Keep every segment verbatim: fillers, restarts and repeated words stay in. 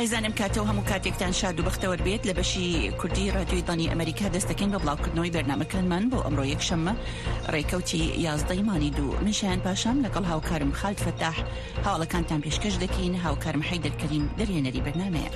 ئایزانم کاتەوە هەموو کاتێکتان شاد و بەختەوە بێت لە بەشی کوردی رادیۆی دانی ئەمریکا دەستەکەین بە بڵاوکردنەوەی بەرنامەکانمان بۆ ئەمڕۆ یەکشەممە ڕێکەوتی یازدەی مانی دوو منشیان پاشام لەگەڵ هاوکارم خالد فەتاح هەواڵەکانتان پێشکەش دەکەین. هاوکارم حەیدەر کەریم دەرێنەری بەرنامەیە.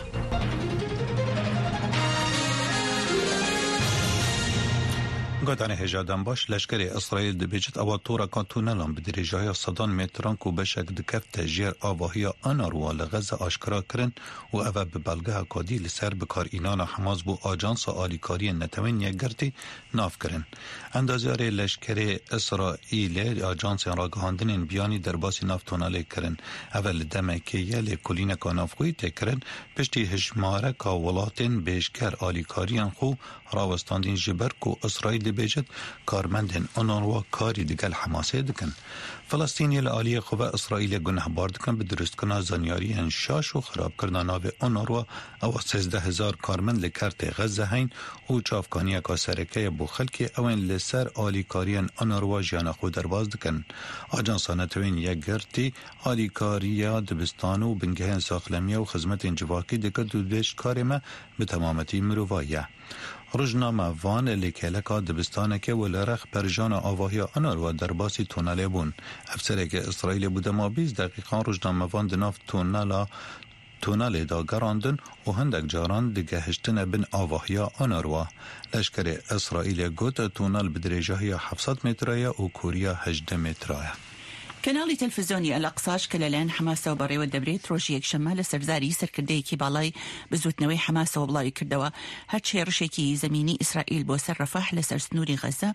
گۆدانی هێژادان باش لەشکری ئیسرائیل دەبێت ئەوە تۆڕەکان تونەلان بە درێژایە سەدان مێتران و بەشێک دکەفتە ژێر ئاڤاهیا ئەناڕوا لە غەزە ئاشکرا کردن و ئەوە بە بەڵگەها کۆدی لەسەر بکارئینانە حەماس بۆ ئاجانسا ئالیکاریە نەتەوەنیە گرتی نافکردن. ئەندازیارێ لەشکری ئیسرائیلێ ئاجانسیان ڕاگەهاندنên بیانی دەرباسی ناف تۆنەلێ کردن. ئەوە لە دەمێکەیە لێ کولینەکە نافخۆیی تێکردن پشتی هژمارەکە وڵاتên بێژگەر ئالیکاریان خو ڕاوەستاندین ji ber ku İsrail dibêjit karmendên Onarwa karî digel Hemasê dikin. Filistîniyê li aliyê xwe İsraîlê gunehbar dikin bi durustkirina zanyariyên şaş û xerabkirina navê Onarwa ewa sêzdeh hezar karmend li kertê Xeze heyn û çavkaniyeka serekeye bo xelkê ewên li ser alîkariyên Onarwa jiyana xwe derbas dikin. Ajansa Netewên Yekgirtî alîkariya dibistan û bingehên saxlemiya û xizmetên civakî dikir û bêjkarê me bi temametî mirovayî ye. Rojname van lêkeleka dibistaneke û li rex perjana avahiya Onarwa derbasî tonelê bûn. Efserekê İsraîlê bû dema bîst deqîqan rojname van di nav tonela tonelê da gerandin û hindek caran digehiştine bin avahiya Onarwa. Leşkerê İsraîlê got tonel bi dirêjahiya hevsed metreye û koriya hejdeh metreye. کەناڵی تەلڤیزیۆنی ئەلاقساش کە لەلایەن حەماسەوە بەڕێوە دەبرێت ڕۆژی یەکشەممە لە سەرزاری سەرکردەیەکی باڵای بزوتنەوەی حەماسەوە بڵاوی کردەوە هەرچی ڕشێکی زەمینی ئیسرائیل بۆ سەر ڕەفاح لە سەر سنووری غەزە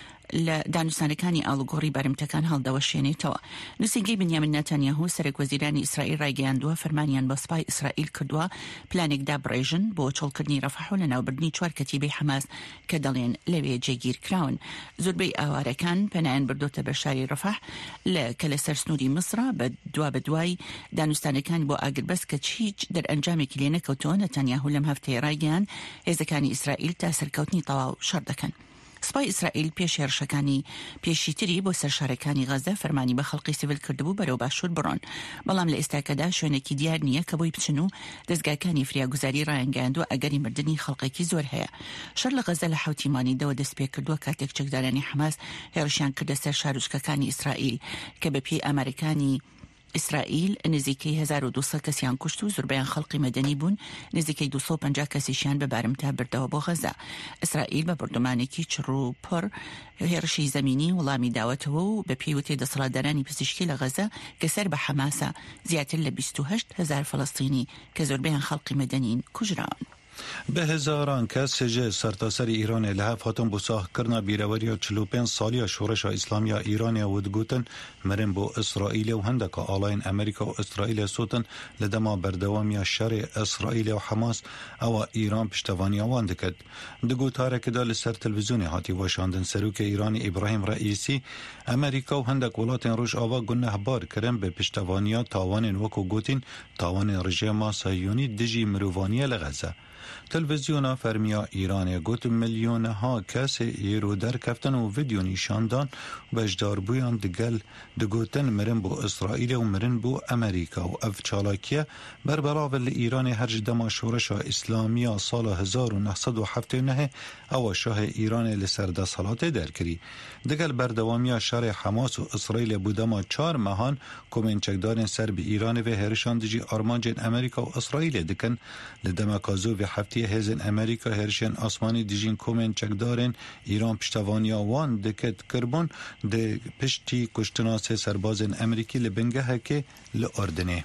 لە دانوستانەکانی ئاڵوگۆڕی بارمتەکان هەڵدەوەشێنێتەوە. نووسینگەی بنیامین نەتانیاهو سەرۆک وەزیرانی ئیسرائیل ڕایگەیاندووە فەرمانیان بە سوپای ئیسرائیل کردووە پلانێکدا بڕێژن بۆ چۆڵکردنی ڕەفاح و لەناوبردنی چوار کەتیبەی حەماس کە دەڵێن لەوێ جێگیر کراون. زۆربەی ئاوارەکان پەنایان بردوتە بە شاری ڕەفاح لە کە لە سەر سنووری مسرە بە دوا بە دوای دانوستانەکان بۆ ئاگربەس کە هیچ دەرئەنجامێکی لێ نەکەوتووە. نەتانیاهو لەم هەفتەیە ڕایگەیان هێزەکانی ئیسرائیل تا سەرکەوتنی تەواو شەڕ دەکەن. سپای ئیسرائیل پێش هێرشەکانی پێشیتری بۆ سەرشارەکانی غەزە فەرمانی بە خەڵقی سیڤیل کردبوو بەرەو باشوور بڕۆن، بەڵام لە ئێستاکەدا شوێنێکی دیار نییە کە بۆی بچن و دەستگاکانی فریاگوزاری ڕایانگەیاندووە ئەگەری مردنی خەڵقێکی زۆر هەیە. شەڕ لە غەزە لە حوتی مانیدەوە دەست پێ کردووە کاتێک چەکدارانی حەماس هێرشیان کردە سەر شارۆچکەکانی ئیسرائیل کە بەپێی ئامارەکانی ئیسرائیل نزیکەی هەزار و دووسەد کەسیان کوشت و زۆربەیان خەڵقی مەدەنی بوون، نزیکەی دووسەد و پەنجا کەسیشیان بە بارمتا بردەوە بۆ غەزە. ئیسرائیل بە بردومانێکی چڕ و پڕ هێرشی زەمینی وەڵامی داوەتەوە و بە پێیوتێ دەسەڵاتدارانی پزیشکی لە غەزە کە سەر بە حەماسە زیاتر لە بیست و هەشت هەزار فەڵەستینی کە زۆربەیان خەڵقی مەدەنین کوژراون. به هزاران کس جه سرتاسر ایران لحف هاتن بو ساخ کرنا بیروریا چلو پنج سالیا شورش اسلامی ایرانی ودگوتن مرن بو اسرائیل و هندک آلاین امریکا و اسرائیل سوتن لدما بردوامی شر اسرائیل و حماس او ایران پشتوانی آوان دکد. دگو تارک دال سر تلویزیونی هاتی واشاندن سروک ایرانی ابراهیم رئیسی امریکا و هندک ولاتین روش آوا گنه بار کرن به پشتوانیا تاوان وکو گوتین تاوان رژیم صهیونی دجی مروانی لغزه. تلویزیونا فرمیا ایران گوت میلیون ها کس ایرو در کفتن و ویدیو نشاندان و اجدار بویان دگل دگوتن مرن بو اسرائیل و مرن بو امریکا و اف چالاکیه بر براول ایران هر جدما شورش اسلامی سال هزار و نهصد و هفتاد و نه او شاه ایران لسرده سالات در کری. دگل بردوامی شر حماس و اسرائیل بودما چار مهان کومنچکدار سر به ایران و هرشان دجی آرمانجن امریکا و اسرائیل دکن لدمکازو و هفته هزن امریکا هرشن آسمانی دیجین کومن چکدارن ایران پشتوانیا وان دکت کربون ده پشتی کشتناس سربازن امریکی لبنگه که لأردنه.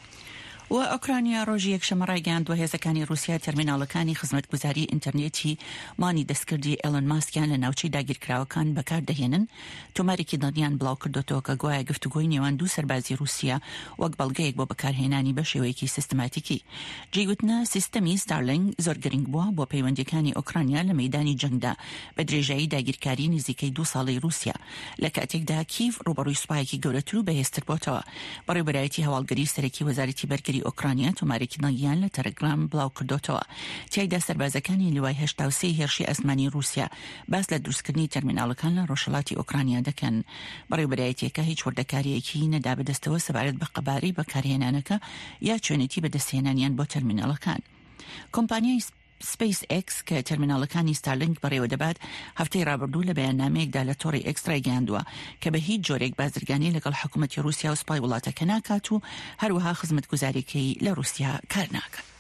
و ئۆکرانیا ڕۆژی یەکشەممە ڕایگەیاندووە هێزەکانی رووسیا تەرمیناڵەکانی خزمەتگوزاری ئینتەرنێتی مانی دەستکردی ئێلۆن ماسکیان لە ناوچەی داگیرکراوەکان بەکاردەهێنن. تۆمارێکی دڵنیان بڵاو کردوتەوە کە گوایە گفتوگۆی نێوان دوو سەربازی رووسیا وەک بەڵگەیەک بۆ بەکارهێنانی بە شێوەیەکی سیستماتیکی. جێگوتنە سیستەمی ستارلینگ زۆر گرنگ بووە بۆ پەیوەندیەکانی ئۆکرانیا لە مەیدانی جەنگدا بە درێژایی داگیرکاری نزیکەی دوو ساڵی رووسیا لە کاتێکدا کیف ڕوبەڕووی سوپایەکی گەورەتر و بەهێزتر بۆتەوە. بەڕێوەبەرایەتی هەواڵگەری سەرەکی وەزارەتی بەرگری هەڵگری ئۆکرانیا تۆمارێکردنەوەیان لە تەلەگرام بڵاو کردوتەوە. تیایدا سەربازەکانی لەوای هێشتا و سێ هێرشی ئەسمانی رووسیا باس لە دروستکردنی تەرمیناڵەکان لە ڕۆژهەڵاتی ئۆکرانیا دەکەن. بەڕێوەبەرایەتیەکە هیچ وردەکاریەکی نەدا بەدەستەوە سەبارەت بە قەبارەی بەکارهێنانەکە یا چۆنێتی بەدەستهێنانیان بۆ تەرمیناڵەکان. کۆمپانیای سپیس ئێکس کە تەرمیناڵەکانی ستارلینک بەڕێوە دەبات هەفتەی ڕابردوو لە بەیاننامەیەکدا لە تۆڕی ئێکسترای گەیاندووە کە بە هیچ جۆرێک بازرگانی لەگەڵ حکوومەتی رووسیا و سوپای وڵاتەکە ناکات و هەروەها خزمەتگوزاریەکەی لە رووسیا کار ناکات.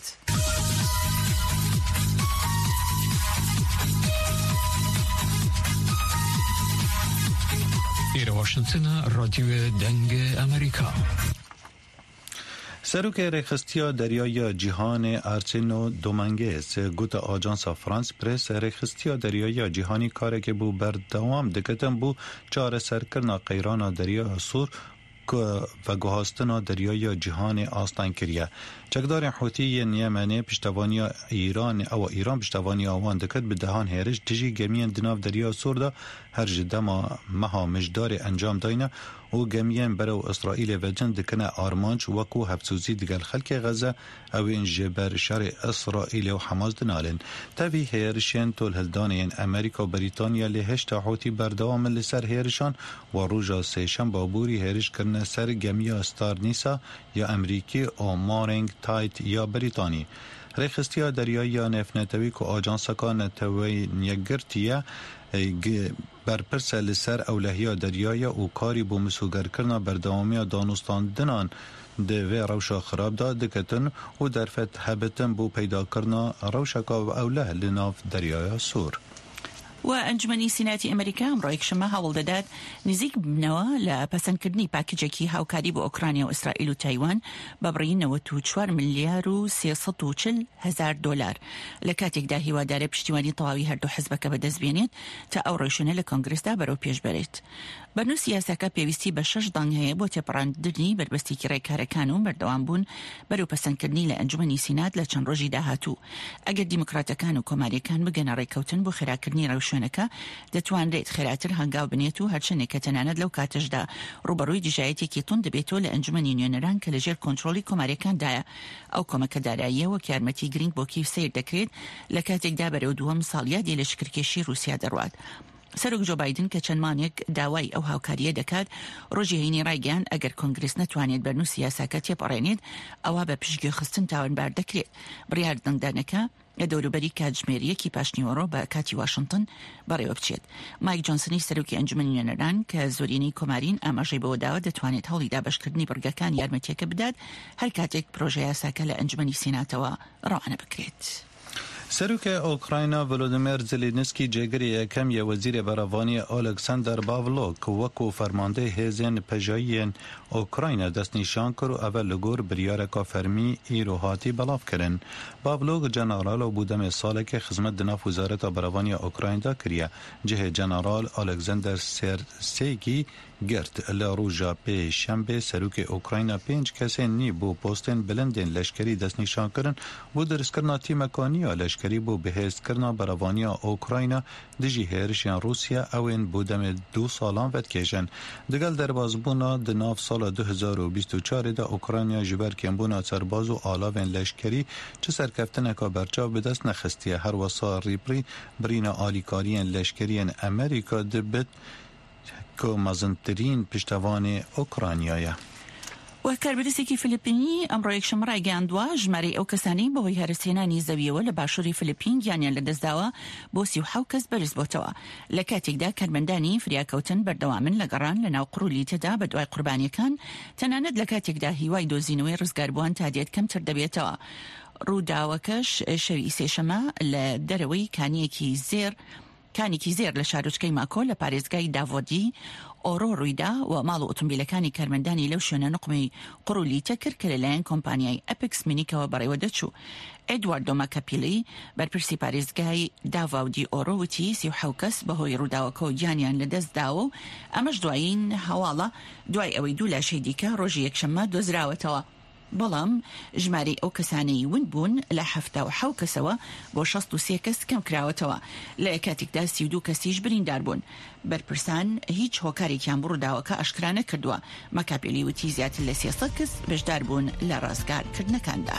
إلى واشنطن راديو دنگ أمريكا. سروک رخستیا دریای جهان ارچنو دومنگز گوت آژانس فرانس پرس رخستیا دریای جهانی کاری که بو بردوام دکتن بو چاره سرکرنا قیران دریا سور و گوهاستنا دریای جهان آستان کریه. چکدار حوتی یمنی پشتوانی ایران او ایران پشتوانی آوان دکت به دهان هرش دجی گمین دناف دریا سور دا هر جدما مها مجدار انجام داینه و گمین برو اسرائیل و جن دکنه آرمانچ وکو هفسوزی دگل خلق غزه او این جبر شر اسرائیل و حماس دنالن تاوی هیرشین طول هلدانین امریکا و بریتانیا لهشت حوتی بردوام لسر هیرشان و روژا سیشن بابوری هیرش کرنه سر گمیا ستار نیسا یا امریکی او مارنگ تایت یا بریتانی. رخستیا دریایی نفنتوی که آجانسا که نتوی نیگرتیه برپرس لسر اولهیا دریایی و کاری بو مسوگر کرنا بردوامی دانستان دنان دوی روشا خراب داد دکتن و درفت هبتن بو پیدا کرنا روشکا و اوله لناف دریایی سور. وأنجمنی سیناتی ئەمریکا ئەمڕۆ یەکشەممە هەوڵ دەدات نزیک بنەوە لە پەسەندکردنی پاکێجێکی هاوکاری بۆ ئۆکرانیا و ئیسرائیل و تایوان بە بڕی نەوەت و چوار ملیار و سێسەد و چل هەزار دۆلار لە کاتێکدا هیوادارە پشتیوانی تەواوی هەردوو حزبەکە بەدەستبێنێت تا ئەو ڕێژونە لە کۆنگرسدا بەرەو پێش بەرێت. بەنووس یاساکە پێویستی بە شەش دانگ هەیە بۆ تێپەڕاندنی بربەستێکی ڕێکارەکان و بەردەوام بوون بەرەو پەسەندکردنی لە ئەنجومەنی سینات لە چەند ڕۆژی داهاتوو. ئەگەر دیموکراتەکان و کۆماریەکان بگەنە ڕێکەوتن بۆ خێراکردنی ڕێوشوێنەکە دەتوانرێت خێراتر هەنگاو بنێت و هەرچەندێک کە تەنانەت لەو کاتەشدا ڕوبەڕووی دژایەتێکی تون دەبێتەوە لە ئەنجومەنی نوێنەران کە لەژێر کۆنتڕۆلی کۆماریەکاندایە. ئەو کۆمەکە داراییەوە کە یارمەتی گرنگ بۆ کیف سیر دەکرێت لە کاتێکدا بەرەو دووەم ساڵیادی لە شکرکێشی رووسیا دەڕوات. سەرۆک جۆ بایدن کە چەند مانێک داوای ئەو هاوکاریە دەکات ڕۆژی هەینی ڕایگەیان ئەگەر کۆنگرس نەتوانێت بەرنووس یاساکە تێپەڕێنێت ئەوە بە پشتگوێ خستن تاوانبار دەکرێت. بڕیار دەنگدانەکە لە دەوروبەری کاتژمێریەکی پاشنیوەڕۆ بە کاتی واشنگتن بەڕێوە بچێت. مایک جۆنسنی سەرۆکی ئەنجومەنی نوێنەران کە زۆرینەی کۆمارین ئاماژەی بەوە داوە دەتوانێت هەوڵی دابەشکردنی بڕگەکان یارمەتیەکە بدات هەر کاتێک پرۆژە یاساکە لە ئەنجومەنی سیناتەوە ڕەوانە بکرێت. سروک اوکراینا ولودیمیر زلنسکی جگری یکم ی وزیر براوانی الکساندر پاولوک وکو فرمانده هزین پژایین اوکراینا دست نشان کرد و اول لگور بریارکا فرمی ایرو هاتی بلاف کرن. پاولوک جنرال و بودم ساله که خدمت دناف وزارت براوانی اوکراین دا کریه. جه جنرال الکساندر سرسیگی گرت لروجا پی شنبه سروک اوکراینا پنج کسی نی بو پوستن بلندین لشکری دست نشان کرن بو درس کرنا تیمکانی لشکری بو بهست کرنا براوانی اوکراینا دجی هرشیان روسیا اوین بودم دو سالان ود کشن. دگل در بازبونا دناف سال دو هزار و بیست و چهار دا اوکراینیا جبر کمبونا سرباز و آلاوین لشکری چه سرکفتن که برچاو به دست نخستیه هر وصا ریپری برین آلیکارین لشکرین امریکا دبت که مزنترین پشتوان اوکراینیایه. و کاربرسێکی فلیپینی ئەمڕۆ یەکشەممە ڕایگەیاندووە ژمارەی ئەو کەسانەی بەهۆی هەرسێنانی زەویەوە لە باشووری فلیپین گیانیان لەدەستداوە بۆ سی و حەوت کەس بەرز بۆتەوە لە کاتێکدا کارمەندانی فریاکەوتن بەردەوامن لە گەڕان لە ناو قڕولی تێدا بە دوای قوربانیەکان تەنانەت لە کاتێکدا هیوای دۆزینەوەی ڕزگاربووان تا دێت کەمتر دەبێتەوە. ڕووداوەکەش شەوی سێشەمە لە دەرەوەی کانیەکی زێر کانێکی زێر لە شارۆچکەی ماکۆ لە پارێزگای داڤۆدی ئۆرۆ ڕوویدا و ماڵ و ئۆتۆمبیلەکانی کارمەندانی لەو شوێنە نقمی قڕولی تەکرد کە لەلایەن کۆمپانیای ئەپکس مینیکەوە بەڕێوە دەچوو. ئێدواردۆ ماکەپیلی بەرپرسی پارێزگای داڤاودی ئۆرۆ وتی سی و حەوت کەس بەهۆی ڕووداوەکە و گیانیان لەدەستداوە و ئەمەش دوایین هەواڵە دوای ئەوەی دوو لاشەی دیکە ڕۆژی یەکشەممە دۆزراوەتەوە. بەڵام ژمارەی ئەو کەسانەی ون بوون لە هەفتە و حەو کەسەوە بۆ شەست و سێ کەس کەم کراوەتەوە لە کاتێکدا سی و دوو کەسیش بریندار بوون. بەرپرسان هیچ هۆکارێکیان بڕووداوە کە ئاشکرا نەکردووە. مەکاپێلی وتی زیاتر لە سێسەد کەس بەشدار بوون لە ڕازگارکردنەکاندا.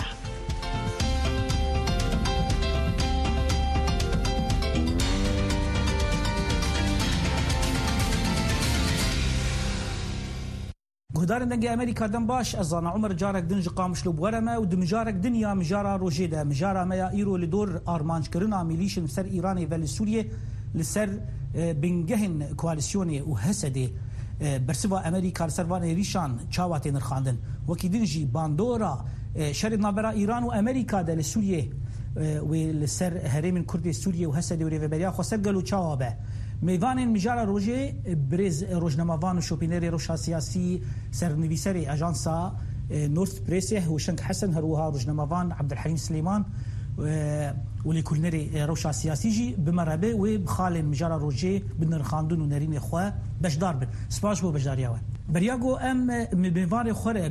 گهدارن دنگ امریکا دن باش از آن عمر جارک دنج قامش لو بورمه و دمجارک دنیا مجارا روجه ده مجارا میا ایرو لدور آرمانج کرنا میلیش لسر ایرانی و لسوریه لسر بنگهن کوالسیونی و حسده برسوا امریکا لسر وان ریشان چاوات نرخاندن وکی دنجی باندورا شرط نابرا ایران و امریکا ده لسوریه و لسر هرم کرد سوریه و حسده و ریوبریا خسر گلو چاوابه میوان مجارا روجه برز روزنامه‌وان و شوپینری روشا سیاسی سرنویسری اژانسا نورث پريسه هوشنگ حسن هروها روزنامه‌وان عبدالحلیم سلیمان ولكلنري روشا سیاسی جی بمربه و بخال مجارا روجه بنرخاندون و نرین خو بشدار بن سپاس بو بشداریاوه بریاگو ام میوان خوره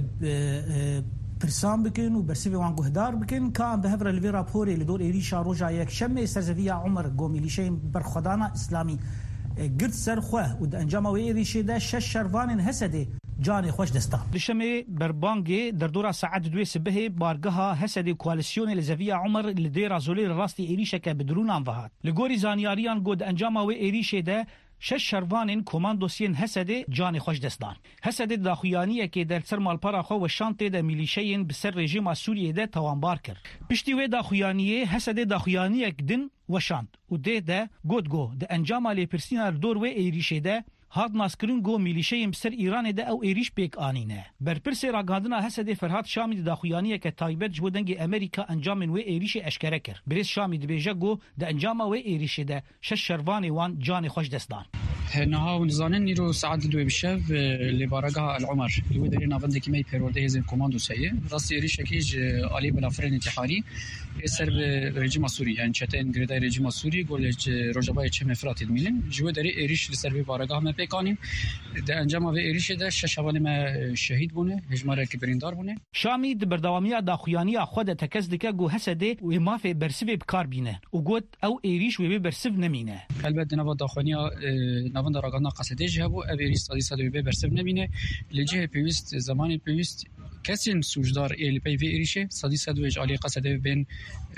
پرسان بکن و برسیوی وان گهدار بکن که به هفر الوی راپوری لدور ایریشا روژا یک شمه سرزوی عمر گومیلیشین برخدانا اسلامی گرد سرخواه و ده انجام و ایریشی ده شش شروان حسده جان خوش دستا لشمه بربانگی در دورا ساعت دوی سبه بارگها حسده کوالسیون لزوی عمر لدیر زولی راستی ایریشه که بدرون انوهات لگوری زانیاریان گود انجام و ایریشی ده شش شروان کماندوسین حسده جان خوش دستان حسده داخویانیه که در سر مالپارا خو و شانته ده میلیشین بسر رژیم سوریه ده توانبار کرد پشتی و داخویانیه حسده داخویانیه دن و شاند و ده ده گودگو ده انجام لی پرسینا دور و ایریشه ده هاد ناسکرین گو میلیشین بسر ایران ده او ایریش پیک آنینه برپرس راگاندنا حسده فرهاد شامی داخویانیه که تایبت جو دنگ امریکا انجام و ایریش اشکره کرد برس شامی ده بیجه گو ده انجام و ایریش ده شش شروان وان جان خوش دستان نها ونزانن نیرو ساعت دوی بشه لبارگاه العمر لو دری نافند کی می پرورده هزن کماندو سیه راست ایریش کیج علی بلافرن انتحاری سر رژیم سوری یعنی چتن گردای رژیم سوری گولج روجبای چه مفرات میلن جو دری ایریش سر بارگاه ما پیکانیم ده انجام و ایریش ده ششوان ما شهید بونه هجماره کی بریندار بونه شامی د برداوامی داخویانی خود تکز دکه گو حسده و مافه برسیب بکار بینه و گوت او ایریش و برسیب نمینه البته نوا داخوانی نوان راگانا قصده جهبو اویری سادی سادی به برسب نبینه لجه پیوست زمانی پیوست کسی سوجدار ال پی وی ایریشه سادی سادی علی قصده بین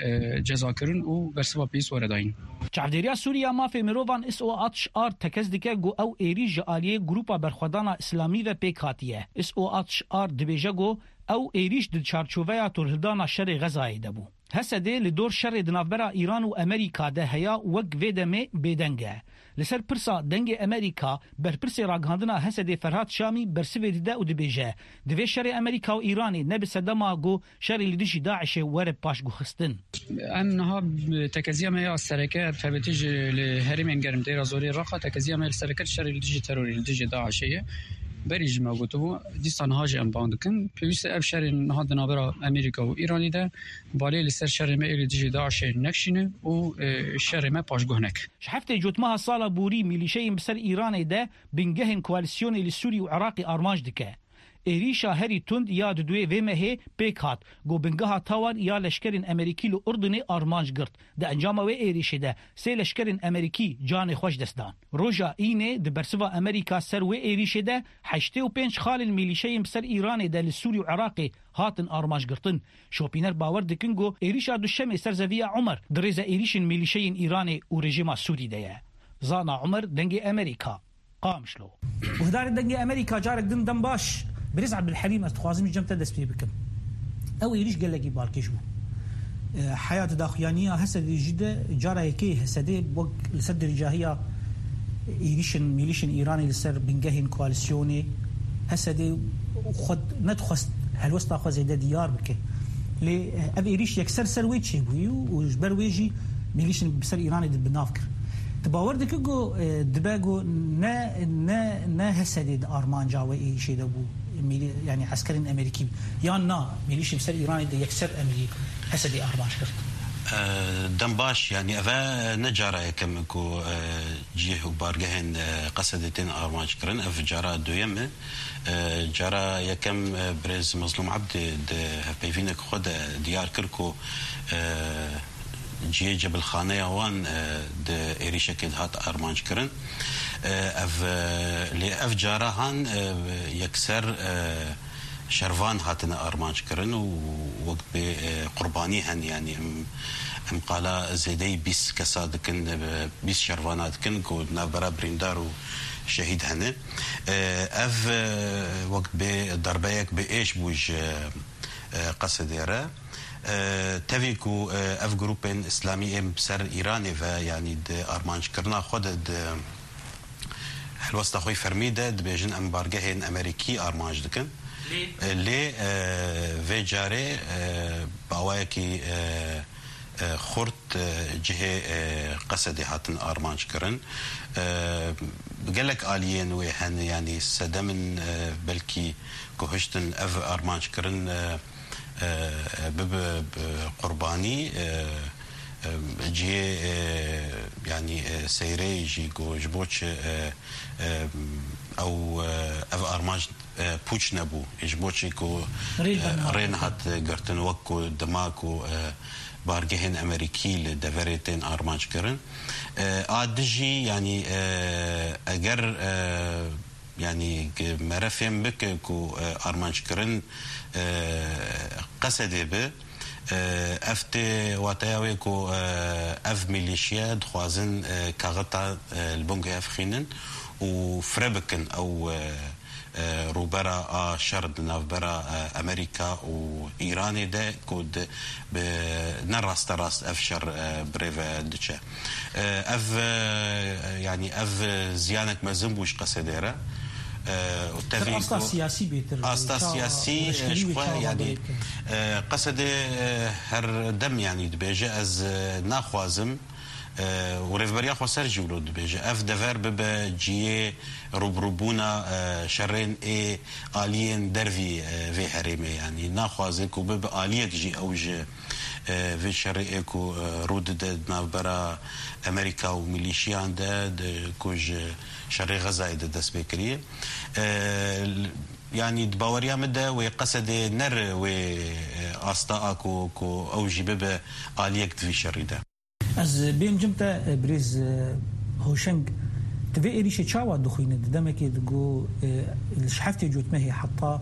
جزا کرن و برسبا پیس ورداین چاودریا سوریا مافی مروان اس او اتش ار تکز دکه گو او ایریج علی گروپا برخدانا اسلامی و پیکاتیه اس او اتش ار دبیجه گو او ایریش د چارچوبه تورهدانا شر غزای دبو حسده لدور شر دنافبرا ایران و امریکا ده هيا وق فيدمي بدنگه لسر پرسا دنگ امریکا بر پرسی راگاندنا حسده فرهاد شامی برسوی دیده و دبیجه دوی شر امریکا و ایرانی نبی صدما گو شر لدیجی داعش ورب پاش گو خستن انها تکزیه ما السرکه فبتج لهرم انگرم دیر زوری رقا تکزیه ما السرکه شر لدیجی تروری لدیجی داعشیه بریج ما گفتم دیستان هاج ام باندکن پیوست ابشر نهاد نابرا امریکا و ایرانی ده بالی لسر شر ما ایل دیجی داعش نکشینه و شر ما پاشگوهنک شحفته جوتمها سالا بوری میلیشین بسر ایرانی ده بنگهن کوالسیونی لسوری و عراقی آرمانج دکه ایریشا هری تند یا دوی ومه پیکات گو بنگها تاوان یا لشکرین امریکی لو اردنی آرمانج گرت ده انجام و ایریشه ده سه لشکرین امریکی جان خوش دستان روژا اینه ده برسوا امریکا سر و ایریشه ده هشته و پنج خال میلیشیم سر ایران ده لسوری و عراقی هاتن آرمانج گرتن شوپینر باور دکن گو ایریشا دوشمه سر زوی عمر درزا ایریشن میلیشین ایرانی و رژیم سوری ده زانا عمر دنگ امریکا قامشلو وهدار دنگ امریکا جارك دن دن باش برز عبد الحليم استخوازم جمت دس بي بكم او يريش قال لك بالكيشو حياه داخليانيه هسه جده جاره كي هسه وق لسد الجاهيه يريشن ميليشن ايراني لسر بنجهن كواليسيوني هسه خد ندخست هالوسط اخذ زي ديار بك لي ابي يريش يكسر سرويتشي وجبر ويجي ميليشن بسر ايراني بنافكر تباوردك جو دباغو نا نا نا هسدي ارمان جاوي شيء دبو يعني عسكري امريكي يا نا ميليش بسر ايراني دي يكسر امريكا هسدي ارمان شرط دم باش يعني أفا نجارة كم كو جيه وبارجهن قصدتين أرماج كرن أف جارة دويمة جارة يكم برز مظلوم عبد بيفينك خد ديار كركو جيه جبل خانة وان د إيريشة كده هات أرماج كرن أف لأف جارة هان يكسر شرفان هاتنا أرمانج كرن ووقت بقرباني هن يعني ام قالا زيدي بيس كساد كن بيس شرفانات كن كو نابرا بريندار شهيد هن اف وقت بضربيك بايش بوج قصد يرى تفيكو اف جروبين اسلامي ام بسر ايراني يعني أرمانج كرنا خود الوسط اخوي فرميده دبيجن ام بارجهن امريكي أرمانج دكن لي في جاري باواكي خورت جهه قصدي هاتن أرمانج كرن قالك آليين ويهن يعني سدمن بلكي كوهشتن اف أرمانج كرن بب قرباني جي يعني سيري جي جو جبوتش او اف أرمانج بوش نبو جبوتشي كو رين هات قرتن وكو دماكو بارجهن امريكي لدفريتين أرمانج كرن ادجي يعني اگر يعني مرفهم بك كو أرمانج كرن قصدي به افت واتاوي كو اف ميليشيا دخوازن كاغتا البنك افخينن وفربكن او روبرا شرد نافبرا امريكا وايراني ده كود بنراست راست افشر بريفا دتشا اف يعني اف زيانك مزنبوش قصديره أستا سياسي بيتر أستا سياسي شوي يعني قصد هر دم يعني دبيجة از ناخوازم وريفبريا خسر جولو دبيجة اف دفر بب جيه روبروبونا شرين اي آليين درفي في هرمي يعني ناخوازك وبب آليك جي اوج في شري اكو رود د نافبرا امريكا وميليشيان ده كوج شري غزة ده دس بكريه يعني دباوريا مده وقصد نر واسطاء كو كو اوجي بب آليك في شري ده از بين جمتا بريز هوشنگ تبي إيريش تشاوا دخين دمك دقو الشحفتي جوت ما هي حتى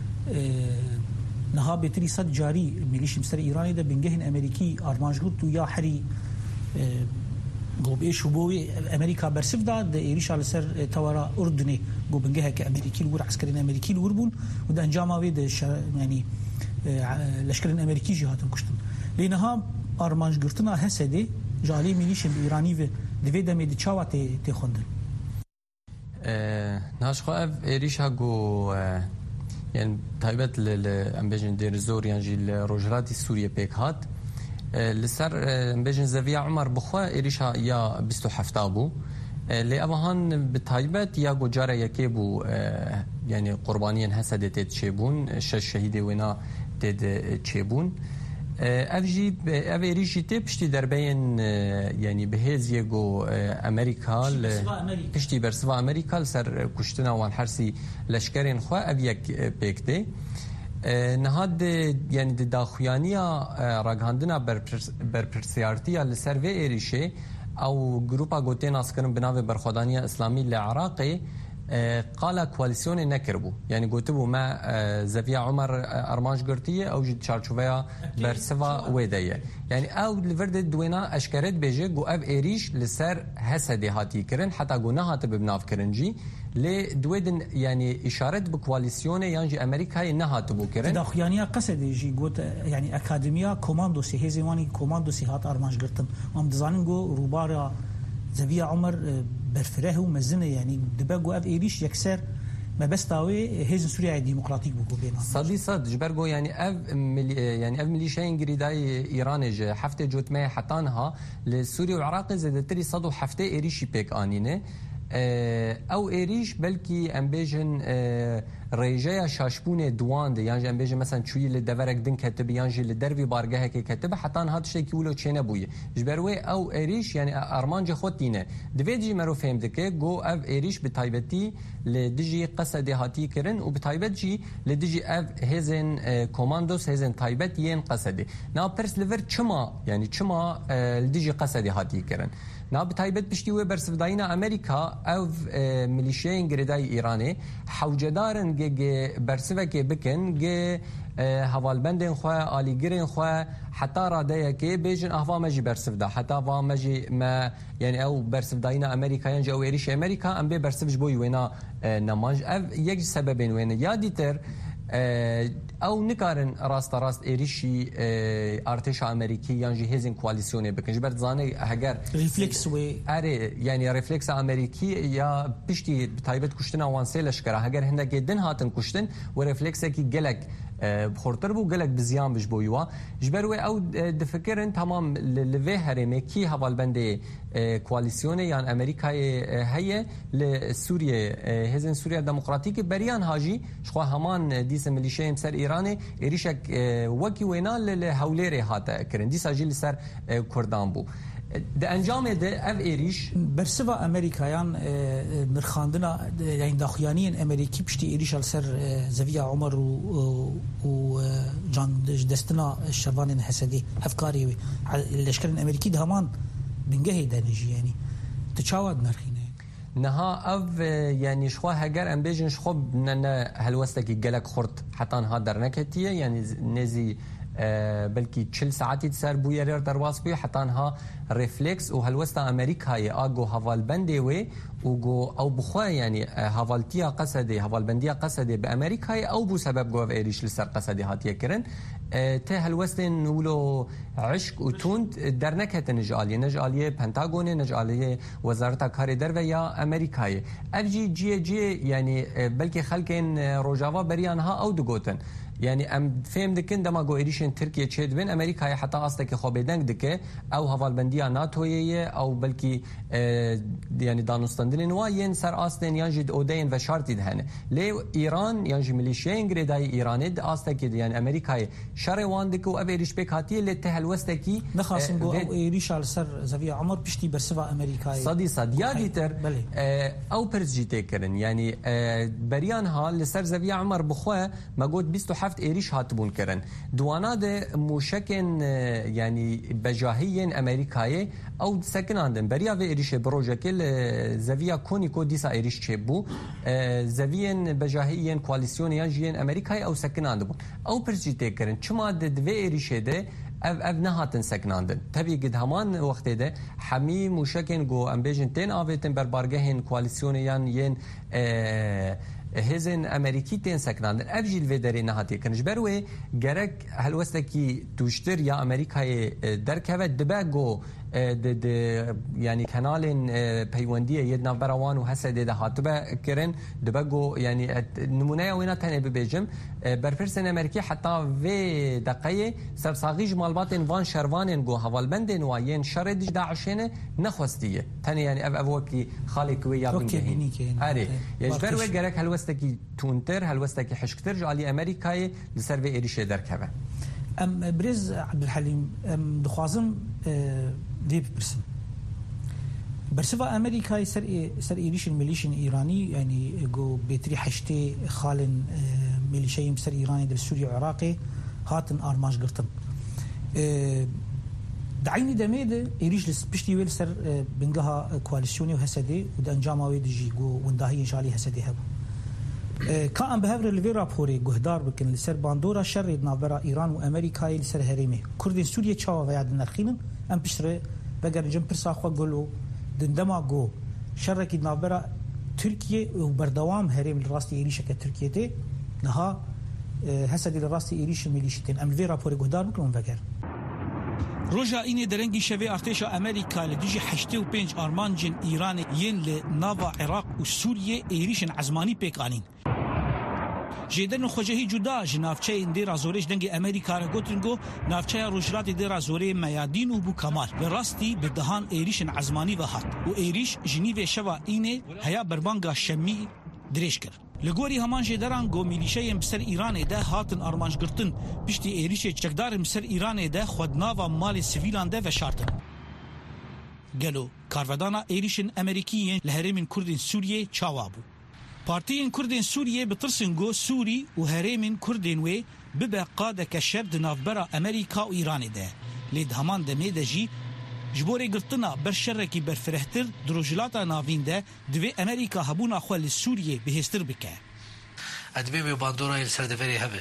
نها بتري صد جاري ميليش مستر إيراني ده بنجهن أمريكي أرمانج قلت يا حري جو بإيش وبوي أمريكا برسف ده ده إيريش على سر توارا أردني جو بنجها كأمريكي الور عسكريين أمريكي الوربون وده أنجام ما بيد يعني لشكرين أمريكي جهاتهم كشتن لأنها أرمانج قلتنا هسده جاري ميليش الإيراني في دفي دمي دشاوا تي تخندن ناش خاف إيريش هاجو يعني تايبت لأمبيجن دير زور يعني الروجرات السورية بيك هات لسر أمبيجن زفيا عمر بخوا إيريشها يا بستو حفتابو لأبهان بتايبت يا جارة يكيبو يعني قربانيا هسده تتشيبون الشش شهيدي ونا تد تشيبون افجي افيريجي تبشتي دربين يعني بهز يجو امريكا بشتي برسوا امريكا سر كشتنا وان حرسي لشكرين خوا افيك بيكتي نهاد يعني داخوانيا راغاندنا بربرسيارتيا لسيرفي ايريشي او جروبا غوتين اسكرن بناوي برخدانيا اسلامي العراقي قال كواليسيون نكربو يعني قلتبو ما زفيا عمر أرمانج قرطية أو جد شارشوفيا برسفا ويدايا يعني أو لفرد دوينا أشكرت بيجي قو أب إيريش لسر هسدي هاتي كرن حتى قو نهات ببناف كرنجي لدويدن يعني إشارة بكواليسيون يعني أمريكا نهات بو كرن تداخيانيا قصد يجي قوت يعني أكاديميا كوماندوسي هزيواني كوماندوسي هات أرمانج قرطن وهم دزانين قو روبارا زفيا عمر برفره ومزنه يعني دباغو اف ايريش يكسر ما بس تاوي هيزن سوريا الديمقراطيك بو بينا صدي صد جبرغو يعني اف ملي يعني اف ميليشيا انجريداي ايرانج حفته جوت ما حتانها لسوريا والعراق زاد تري صدو حفته ايريشي بيك انينه او ایریش بلکی ام بیجن ريجايا شاشبونه دوان دي يعني ام بيجي مثلا شويه لدفرك دن كتب يانجي لدربي بارجه كي كتب حتى هاد شيء كيولو تشينا بويه جبروي او اريش يعني ارمانجي خوتينه دفيجي مرو فهم دكه جو اف اريش بتايبتي لدجي قصدي هاتي كرن وبتايبتجي لدجي اف هيزن كوماندوس هيزن تايبت ين قصدي نا بيرس ليفر چما يعني چما لدجي قصدي هاتي كرن نا بتايبت بشتي و برسفداينا امريكا او ميليشيين غريداي ايراني حوجدارن جي برسفكي بكن جي هوالبندن خو آلیگرین خو حتی رادیه که بیشتر احوام مجی برسفدا حتی احوام مجی ما يعني او برسفداينا امريكا ينجا او ايريش امريكا ام بي برسفج بوي وينا نماج اف يك سببين وين يا ديتر او نکارن راست راست ایریشی ارتش امریکی یعنی هزین کواليسيون بکن جبرت زانه هگر ريفلكس و اره يعني ريفلكس امریکی یا پشتی تایبت کشتن وانسه لشکره هگر هنده گدن هاتن کشتن و ريفلكس کی گلک بخورتر بو گلک بزیان بش بویوا جبروي او دفكرن تمام لوی هرمه کی حوالبنده کواليسيون يعني امريكا هي لسوريا هزن سوريا ديمقراطيك بريان هاجي شخوا همان ديس ميليشيا سر ايراني اريشك وكي وينا لهوليري هاتا كرن ديس اجي لسر كردان بو ده انجام ده اف ايريش برسوا امريكايان مرخاندنا يعني داخيانين امريكي بشتي ايريش سر زويا عمر و و جان دستنا الشربان حسدي افكاري الاشكال الامريكي ده همان بنجهي دانجي يعني تشاود نرخينه نها اف يعني شخوا هجر ام بيجن شخو بننا هلوستك جلك خرط حتى هادر نكتيه يعني نزي بلكي تشل ساعتي تسر بو يرير درواس بي حتى انها ريفلكس وهالوستا امريكا هي اجو هافال بندي وي وجو او بخوا يعني هافالتيا قصدي هافال بنديا قصدي بامريكا هي او بو سبب جو ايريش لسر قصدي هاتيه كرن ته هالوستن نولو عشق وتوند درنكه نجاليه نجاليه بنتاغون نجاليه وزاره كاري در يا امريكا اف جي جي جي يعني بلكي خلكن روجافا بريانها او دغوتن يعني ام فهم دكن دما جو ايريشن تركيا تشد بين امريكا حتى اصلك خو بدنگ دكه او هوالبنديا ناتويه او بلكي اه يعني دانوستندن واين سر اصلن ينجد اودين و شرط دهنه لي ايران ينج ميليشيين غريداي ايران اصلك يعني امريكا شر واندك و ابيريش بكاتي لتهلوستكي نخاصم جو او ايريش على سر زويا عمر بشتي برسوا امريكا صدي صد يا ديتر اه او برزجيتي كرن يعني اه بريان ها لسر زويا عمر بخوا ما قلت بيستو حفت ايريش هاتبون كرن دوانا ده موشكن يعني بجاهيين امريكاي او سكناندن بريا في ايريش بروجكل زويا كونيكو ديسا ايريش تشبو زويين بجاهيين كواليسيون يانجين امريكاي او سكناندن او برجيتي كرن چما ده في ايريش ده اف اف نهاتن سكناندن تبي قد همان وقت ده حمي موشكن جو امبيجن تين افيتن بربارجهن كواليسيونيان ين اه هزن امریکی تین سکنان افجیل و دری نهاتی کنش بروی گرک هلوستکی توشتر یا امریکای درکه دباگو د د يعني كانالين بيونديه يدنا بروان وهسه ده هاتبه كرن دباگو يعني نمونه وينا تاني ببيجم برفرسن امريكي حتى في دقيه سرساغيج مالباتن وان شروانن جو حوالبندن وين شرد داعشنه نخوستيه تاني يعني اف افوكي خالق ويا بنجهين اري يجبر وجرك هلوستكي تونتر هلوستكي حشكتر جالي امريكاي لسر في ايريش دركبه ام برز عبد الحليم ام دخوازم دي برسن برسفا امريكا سر سر ايريش الميليشن ايراني يعني جو بيتري حشتي خالن ميليشيم سر ايراني در سوريا وعراقي هاتن ارماج قرتن دعيني دميد ايريش لسبشتي ويل سر بنجها كواليسيوني وهسدي ودا انجاما ويدجي جو ونداهي ان شاء الله هسدي هبو كان بهفر الفيرا بوري جهدار بكن لسر باندورا شر نابرا ايران وامريكا لسر هريمه كردين سوريا تشاوا وياد نرخين ام بشره بقر جنب ساخوا قولوا دندما جو شرك نابرا تركيا وبردوام هريم الراستي ايريش كتركيا تي نها هسه دي الراستي ايريش ميليشتين ام الفيرا بوري جهدار بكن فكر روجا اینی درنگی شوی ارتش امریکا لدیجی هشتاد و پنج آرمانجن ایران ین لناوا عراق و سوریه ایریشن عزمانی پیکانین جیدن خوجهی جدا جنافچه اندیر زورش دنگ امریکا را گوتنگو نافچه روجرات دیر زوره میادین و بو کمال براستی به دهان ایریشن عزمانی و هات و ایریش جنیو شوا اینه هیا بربانگا شمی دریش کرد لگوری همان جدران گو میلیشه بسر ایران ده هاتن آرمانج گرتن پشتی ایریش چکدار بسر ایران ده خودنا و مال سیویلان ده و شارتن گلو کارودانا ایریشن امریکیین لهرمین کردین سوریه چاوابو پارتیین کردین سوریه بترسنگو سوری و هرمین کردین وی ببقا دک شرد نافبرا امریکا و ایران ده لید همان دمه ده جی جبوری گرتنا برشرکی برفرهتر دروجلاتا ناوین ده دوی امریکا هبونا خوال سوریه بهستر بکه ادبی به باندورا ایل سردفری هبه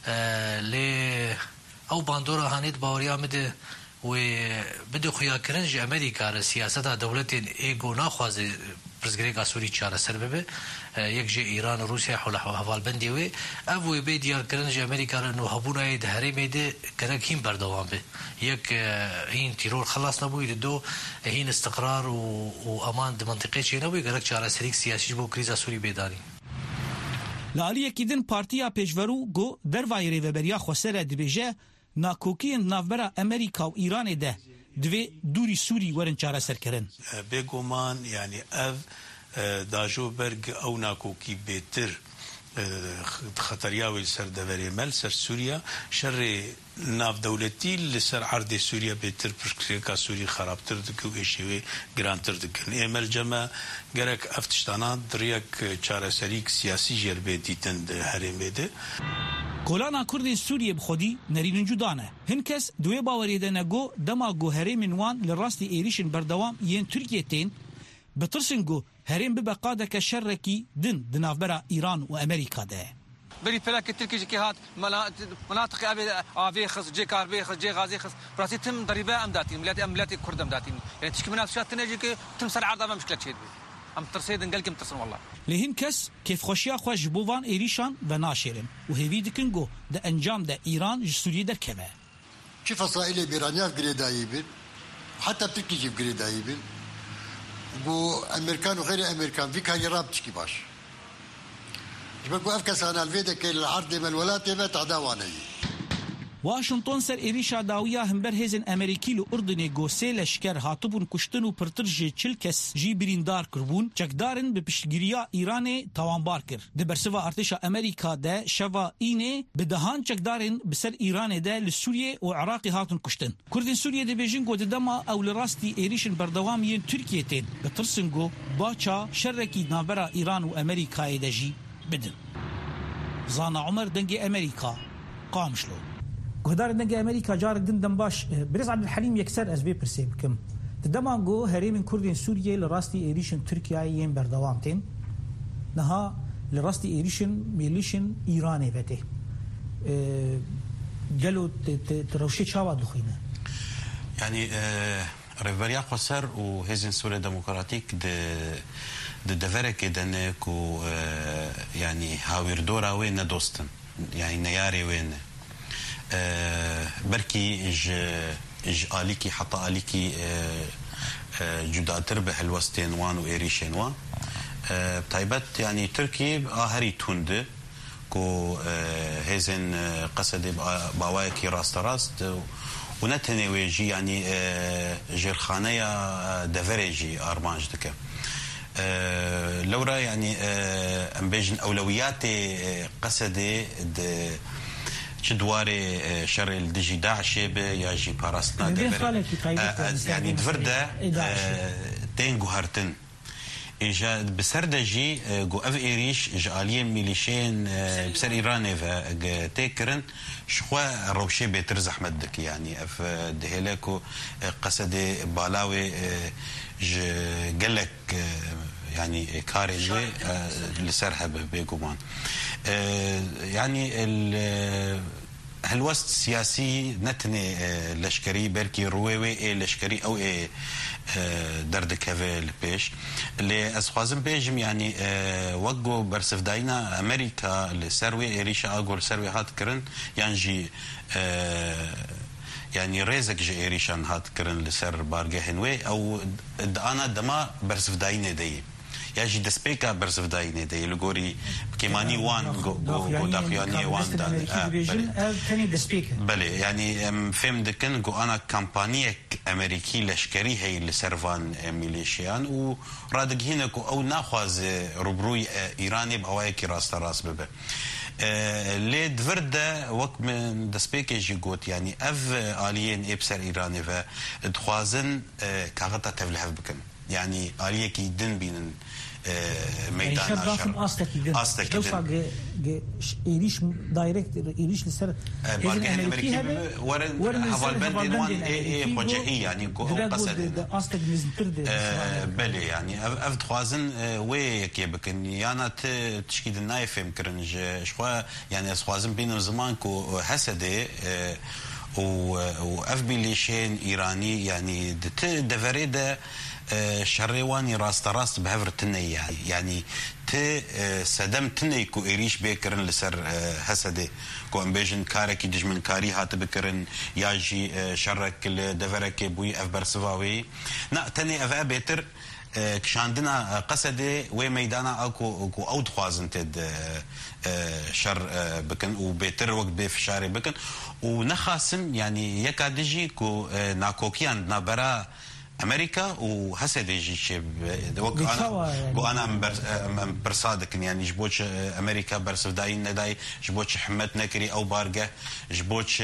لی او باندورا هانید باوریا مده و بده خویا کرنج امریکا را سیاست دولت ایگو ناخوازه پرزگریگا سوری چاره سر ببه یک جه ایران و روسیه حول حوال بندی وی او به دیار کرنج امریکا را نو هبونای ده هرمی ده کرک هم بردوام به یک این تیرور خلاص نبوید دو این استقرار و, و امان ده منطقه چی نبوید کرک چاره سریک سیاسی بو کریزا سوری بیداری لالی کیدن پارتیا پیشورو گو دروای ریوبریا خوسر دبیجه ناکوکی نافبرا امریکا و ایران ده دوی دوری سوری ورن چاره سر کرن بگومان یعنی اف داجو برگ او ناکوکی بهتر خطریاوی سر دوری مل سر سوریا شر ناف دولتی لسر عرض سوریا بهتر پرکا سوری خرابتر دکو ایشوی گرانتر دکن ایمل جمع گرک افتشتانان دریک چاره سریک سیاسی جربه دیتن ده هرمه ده کولانا کردین سوریه بخودی نرینن جدانه هنکس دوی باوری ده نگو دما گو هرم وان لراستی ایریشن بردوام ین ترکیه تین بترسن گو هرم ببقا دک شرکی دن دنافبرا ایران و امریکا ده بری فلاك التركي جهات مناطق ابي خص جي كاربي خص جي غازي خص براسي تم ضريبه امداتي ملاتي املاتي كرد امداتي يعني تشكي منافسات تنجي تمسر عرضه ما مشكله شيء ام ترسيد نقلكم ترسن والله لهن كس كيف خوشيا خوش بوفان ايريشان و ناشرن و هيفي دكنگو ده انجام ده ايران سوريا در كبه كيف اسرائيل بيرانيا في غريدايبل حتى تركي في غريدايبل بو امريكان وغير امريكان في كان يراب تشكي باش بقوا افكس انا الفيدا كي العرض من الولايات ما تعداواني واشنطن سر ایریشا داویا همبر هزن امریکی لو اردن گوسه لشکر هاتبون کشتن و پرترج چلکس جی بریندار کربون چکدارن به پشتگیریا ایران توانبار کر ده برسوا ارتشا امریکا ده شوا اینه به دهان چکدارن بسر ایران ده لسوریه و عراق هاتون کشتن کردن سوریه ده بیجن گو دما او لراستی ایریشن بردوامی ترکیه تین بترسنگو باچا شرکی نابرا ایران و امریکا ده جی بدن زانا عمر دنگی امریکا قامشلو گهدار دنگ امریکا جارك دندن باش برز عبد الحليم يكسر از بي برسيب كم تدمانگو هريمن كردين سوريا لراستي ايريشن تركيا ين بردوامتين نها لراستي ايريشن ميليشن ايراني بته قالوا تروشي شاوا دخينه يعني ريفريا قصر وهزن سوريا ديمقراطيك د د دفرك دنك و يعني هاوير دورا وين دوستن يعني نياري وين أه بركي اج اج آليكي حتى آليكي أه أه جدا تربح الوستين وان وإيريشين وان أه بتايبت يعني تركي آهري توند كو أه هزن قصد باوايكي راست راست ونتني ويجي يعني أه جرخانيا دفريجي أرمانج دكا أه لورا يعني أه أمبيجن أولوياتي قصدي د شدواري شر الدجي داعش يا جي باراستنا دبر يعني دفردا تين جوهرتن اجا بسردجي جو اف ايريش جاليين ميليشين بسر ايران تيكرن شخوا روشي بيترز احمد دك يعني اف دهلاكو قصد بالاوي قالك يعني كاري لسرهب بيجومان يعني هالوسط السياسي نتني لشكري بركي رويوي لشكري او درد كافيل بيش اللي اسخازم بيجم يعني وقو برسف داينا امريكا لسروي ريشا اقول سروي هات كرن يعني يعني ريزك جي ريشان هات كرن لسر بارجه هنوي او انا دما برسف داينا دي يجي دسبيكا برزفدايني دي لغوري كيماني وان جو داخياني وان بلي يعني فهم دكن جو انا كامبانيا امريكي لشكري هي لسرفان ميليشيان ورادق هنا جو او ناخذ ربروي ايراني بأوايكي راس راس ببه لي دفرده وقت من دسبيكي جيغوت يعني اف اليين ابسر ايراني و دخوازن كاغتا تفلحف بكن يعني آلية كي دن بين ميدان اشر استك توصل ايريش دايركت ايريش لسر بارجين امريكي ورن هفالبند وان اي اي وجهي يعني كو قصد استك نزترد بلي يعني اف دخوازن وي كي بكن يانا تشكيد النايف يمكن شخوا يعني اسخوازن بين زمان كو حسده و اف بيليشين ايراني يعني دفريده شرواني راست راست بهفر تني يعني ت سدم تني كو إيريش بيكرن لسر هسده كو امبيجن كاركي دجمن كاري هات بكرن ياجي شرك دفرك بوي اف برسواوي نا تني اف بيتر كشاندنا قصدي وي ميدانا اكو كو اود خوازن تد شر بكن وبيتر وقت بفشاري بكن ونخاسم يعني يكادجي كو ناكوكيان نابرا امريكا وهسه يجي شيء وك انا بو انا برصادك يعني جبوش امريكا برسفداين نداي جبوش حمد نكري او بارقه جبوش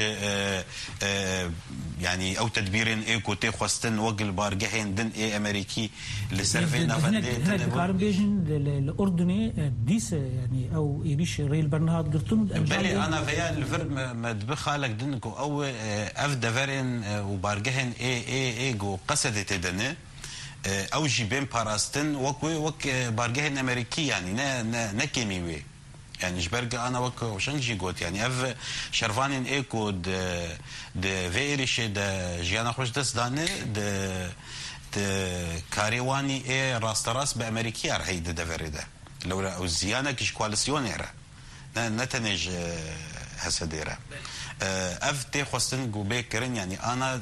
يعني او تدبيرين ايكو تي خوستن وقل بارقهين دن اي امريكي لسرفينا فندي كارم بيجن الاردني ديس يعني او يريش ريل برنهاد قرطن بلي انا فيا الفرد ما دبخالك دنكو او اف دفرين وبارقهين اي اي ايجو قصد تدنه او جيبين باراستن وك وك بارجهن امريكي يعني نا نا نكيميوي يعني جبرج انا وك وشن جي قوت يعني اف شرفانين ايكو د د فيريش د جيانا خوش دس دانه د د كاريواني اي راست راس بامريكي ار هيدا دفرده لولا او زيانه كش كواليسيون era نتنج هسديره اف تي خوستن جو بيكرن يعني انا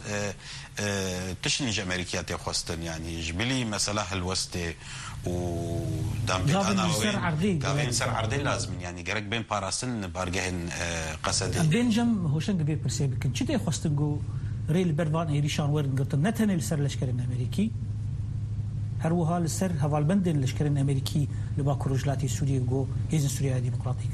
تشنج امريكا تي خوستن يعني جبلي مساله الوسطي ودام بيت انا وين كافين سر عرضي لازم يعني جرك بين باراسن بارجهن قصدي بينجم هوشنج بي برسيب كن تشتي خوستن جو ريل بردان ايريشان ورن قلت نتن السر لشكرن امريكي هروها السر هفالبندن لشكرن امريكي لباكو رجلاتي سوريا جو هيزن سوريا ديمقراطيك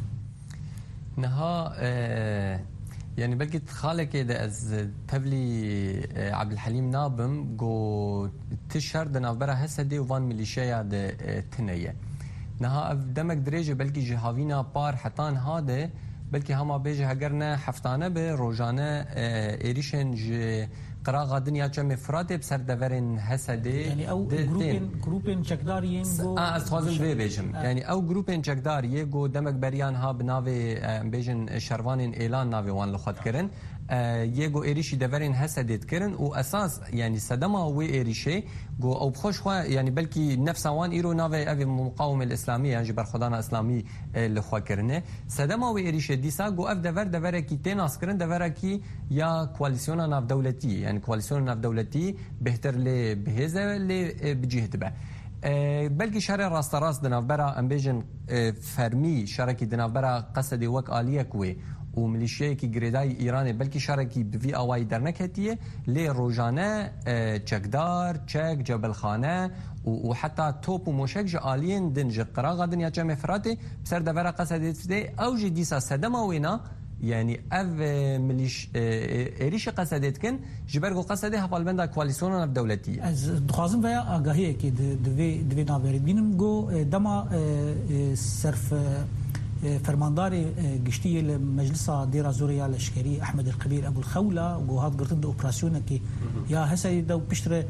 نها اه يعني بلكي خالك إذا از تبلي عبد الحليم نابم جو تشهر دنا برا هسدي وفان ميليشيا د تنيه نها دمك دريجه بلكي جهاوينا بار حتان هذا بلكي هما بيجي هجرنا حفتانه بروجانه ايريشن قراغه دنيا كم فرات بسر دفرن هسدي يعني او جروبين جروبين چکدارين جو اه استخدم في بيجم يعني او جروبين چکداري جو دمك بريان ها بناوي بيجن شروانين اعلان ناوي وان لخوت كرن يجو إيريشي دفرين هسدت كرن وأساس يعني صدمة وإيريشي جو أو بخوش خوا يعني بلكي نفسه وان إيرو نافي أبي المقاومة الإسلامية يعني برخدانا إسلامي اللي خوا كرنه صدمة وإيريشي ديسا جو أف دفر دفر كي تناس كرن دفر كي يا كواليسيونا ناف دولتي يعني كواليسيونا ناف دولتي بهتر لي بهذا اللي بجهة تبع بلكي شهر راست راست دنافبرا ام بيجن فرمي شركي دنافبرا قصدي وك آلية كوي وميليشيا كي جريداي ايراني بلكي شركي بفي اواي درنكتيه لي روجانه چکدار چک جبل خانه وحتى توب وموشك جالين دنج قراغه دنيا جمع فراتي بسر دبره قصدي او جي ديسا سدما وينا يعني اف مليش ايريش قصدت كن جبرغو قصده هفالبندا كواليسيون ناف دولتي از دخوازم ويا اگاهی کی دوی دوی نابرید بینم گو دما صرف فرماندار گشتی مجلس ديرا زوريا الاشكري احمد القبير ابو الخوله وهاد قرطن اوبراسيون كي يا هسه دو بشتر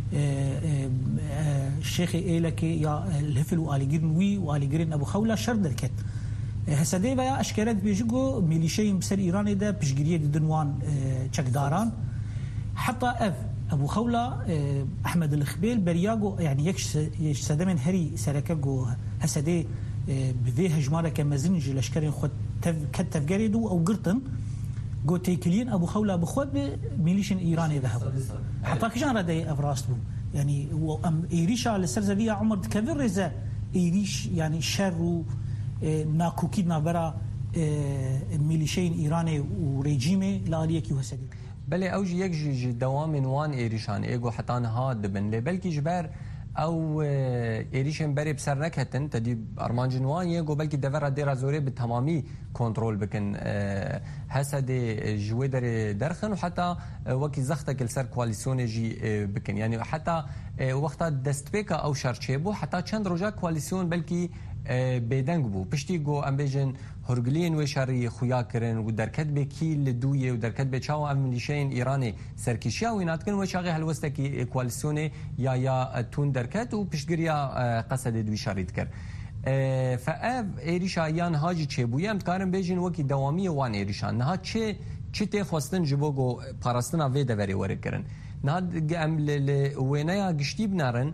الشيخ ايلك يا الهفل واليجرن وي واليجرن ابو خوله شردركت هسه دي بقى اشكالات بيجو ميليشيا مسر ايران ده بشجريه دنوان چکداران حتى اف ابو خوله احمد الخبيل برياغو يعني يكش سدمن هري سركغو هسه دي بذي هجمارة كمزنج لشكرين خود كتف جريدو أو قرطن جو تيكلين أبو خولة أبو خود ميليشن إيراني ذهب حتى كجان ردي أفراستو يعني وأم إيريشا للسرزبية عمر كفر رزا إيريش يعني شر ناكوكي نابرا ميليشين إيراني وريجيمي لآلية كيو هسدي بله اوج یک جی دوام وان ایریشان ایگو حتی نها دبن لی بلکی جبر او ایریشن بری بسر نکهتن تدی ارمان جنوان یگو بلکی دور دیر زوری به تمامی کنترل بکن حسد جوی در درخن و حتی وکی زخته کل سر کوالیسیون جی بکن یعنی حتی وقتا دست بیکا او شرچه بو حتی چند روزا کوالیسیون بلکی بدنگ بو پشتی گو ام بیجن هرگلین و شری خویا کرن و درکت به کیل دویه و درکت به چاو ام ملیشین ایرانی سرکشیا و اینات کن و شاقی هلوسته کی کوالیسیون یا یا تون درکت و پشتگیریا قصد دوی شرید کر فاف ایریشایان هاجی چه بویم کارم بیجن وکی دوامی وان ایریشان نه چه چه ته خواستن جبوگو پاراستنا و دوری ور کرن نه ام ل وینایا گشتی بنارن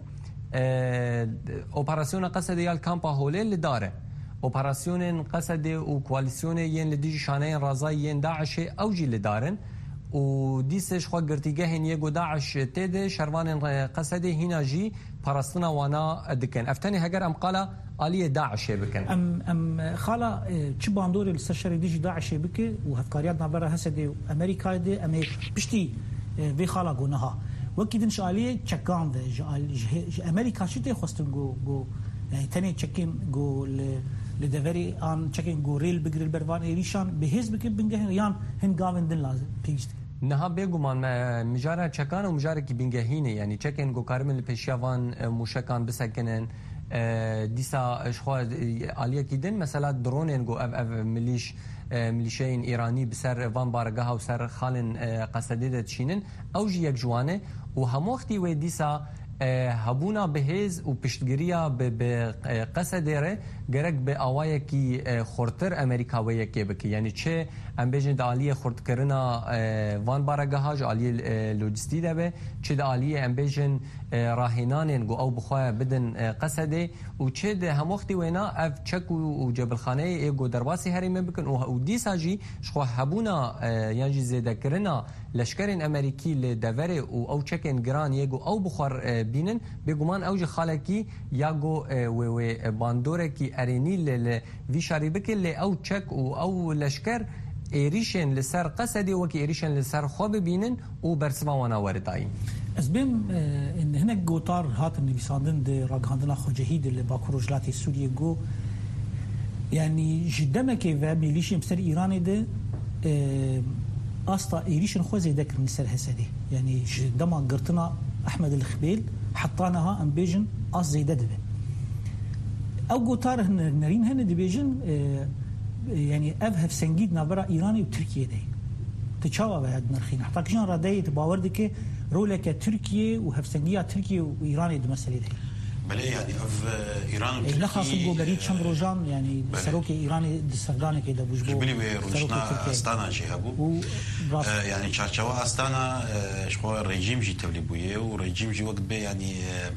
اپراسیون قصد یال کامپا هوله لداره اپراسیون قصد و کواليسيون ين لديج شانين رازاي ين داعش اوجي لدارن و ديسش خو گرتيگه يگو داعش تد شروان قصد هنا جي پاراستنا وانا دكن افتني هجر ام قال اليه داعش بكن ام ام خالا چ باندور السشر ديج داعش بك وهفكاريات نبره هسدي امريكا دي ام بشتي في خالا گنها وكيد ان شاء الله تشكان امريكا شتي خواستن جو جو يعني تاني تشكين جو لدفري ان تشكين جو ريل بجريل برفان ايريشان بهز بك بنجه يان هن قاوين دن لازم بيست نها بيگومان مجاره چکان و مجاره کی بنگهینه یعنی چکن گو کارمل پیشیوان موشکان بسکنن دیسا شخوا عالیه کیدن مثلا درونن گو اف اف ملیش ملیشین ایرانی بسر وان بارگاه و سر خالن قصدیده تشینن اوجی یک جوانه و هم وقتی و دیسا هبونا بهز و پشتگیریا به قصدره گرک به آوای کی خورتر امریکاوی کی بکی یعنی چه ام بجن عالیه خورد کرنا وان بارگاه عالیه لوجستی ده چه د عالیه ام بجن راهنان گو او بخوا بدن قصده و چه ده هم وقتی وینا اف چک و جبل خانه ایگو درواسی هریم بکن و دیسا جی شخو هبونا یعنی زیاده کرنا لشکرین امریکی لدوره و او چکن گران یگو او بخور بینن بگومان اوج خالکی یاگو و و باندوره کی ارینی ل وی شریبک ل او چک و او لشکر ایریشن لسر قصدی و کی ایریشن لسر خوب بینن و برسما وانا وردای از بیم ان هناك گوتار هات نویساندن د راگاندنا خوجهید ل باکروجلاتی سوریه گو یعنی جدمه که و میلیشیم سر ایران ده أستا إيريشن خوزي ذكر من سر هسدي يعني دما قرتنا أحمد الخبيل حطاناها أم بيجن أس زي ددبه أو قطار نرين هن دبيجن يعني أفهف سنجيد نابرا إيراني وتركيا دي تشاوا بعد نرخين حتى كشان رداي تباور ديك رولك تركيا وهف سنجيا تركيا وإيراني دمسلي دي بله يعني اف ايران وتركيا لا خاص جو بريد شمروجان يعني سروكي ايراني دسردانه كده بوجبو جبلي روشنا استانا جهبو يعني تشارچوا استانا شخو رژیم جي تبليبويه ورژیم جي وقت به يعني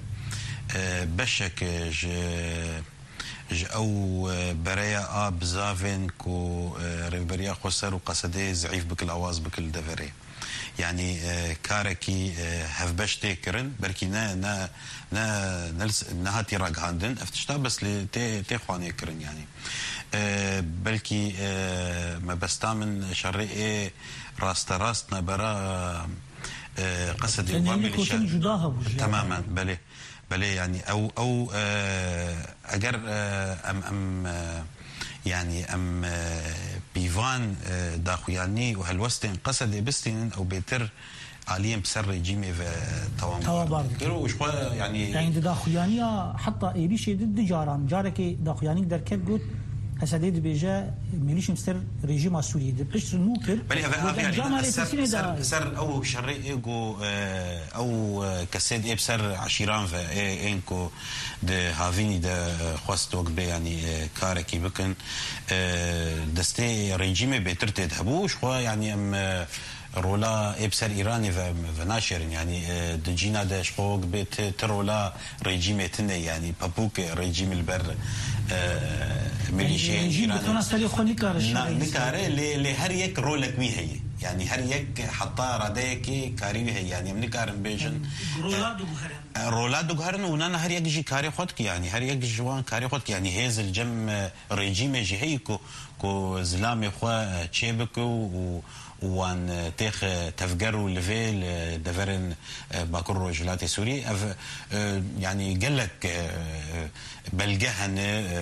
بشك ج ج او برايا اب زافن كو ريفريا خسر وقصدي ضعيف بكل اواز بكل دفري يعني كاركي هفبش تكرن بركي نا نا نا نلس نهاتي راج هاندن افتشتا بس لي تي تي خواني كرن يعني بلكي ما بستامن شرعي راست راست نبرا قصدي وامل تماما بلي بلي يعني او او اجر ام ام يعني ام بيفان داخوياني وهالوستن قصد بستين او بيتر عاليم بسر ريجيمي في توابار وش يعني يعني داخويانيا حتى ايريشي ضد جاران جارك داخوياني در كيف قلت هسديد بيجا ميليش مستر ريجيم السوري دي بشر نوكر يعني سر سر او شري ايجو او كسيد اي بسر عشيران في انكو ده هافيني ده خواستوك بي يعني كاركي بكن دستي ريجيمي بيترتي دهبوش خو يعني ام رولا ابسر ايراني فناشر يعني دجينا ده شقوق بيت ترولا ريجيم تني يعني بابوك ريجيم البر ميليشيا ايراني نكاره اللي اللي هر يك رولك مي هي يعني هر يك حطا رديك كاري هي يعني من كارن بيجن رولادو جهرن رولادو جهرن ونانا هر يك جي كاري خدك يعني هر يك جوان كاري خدك يعني هيز الجم ريجيم جي هيكو كو زلامي خوا تشيبكو و وان تيخ تفجروا لفيل دفرن باكر رجلات سوري يعني قال لك بلقهن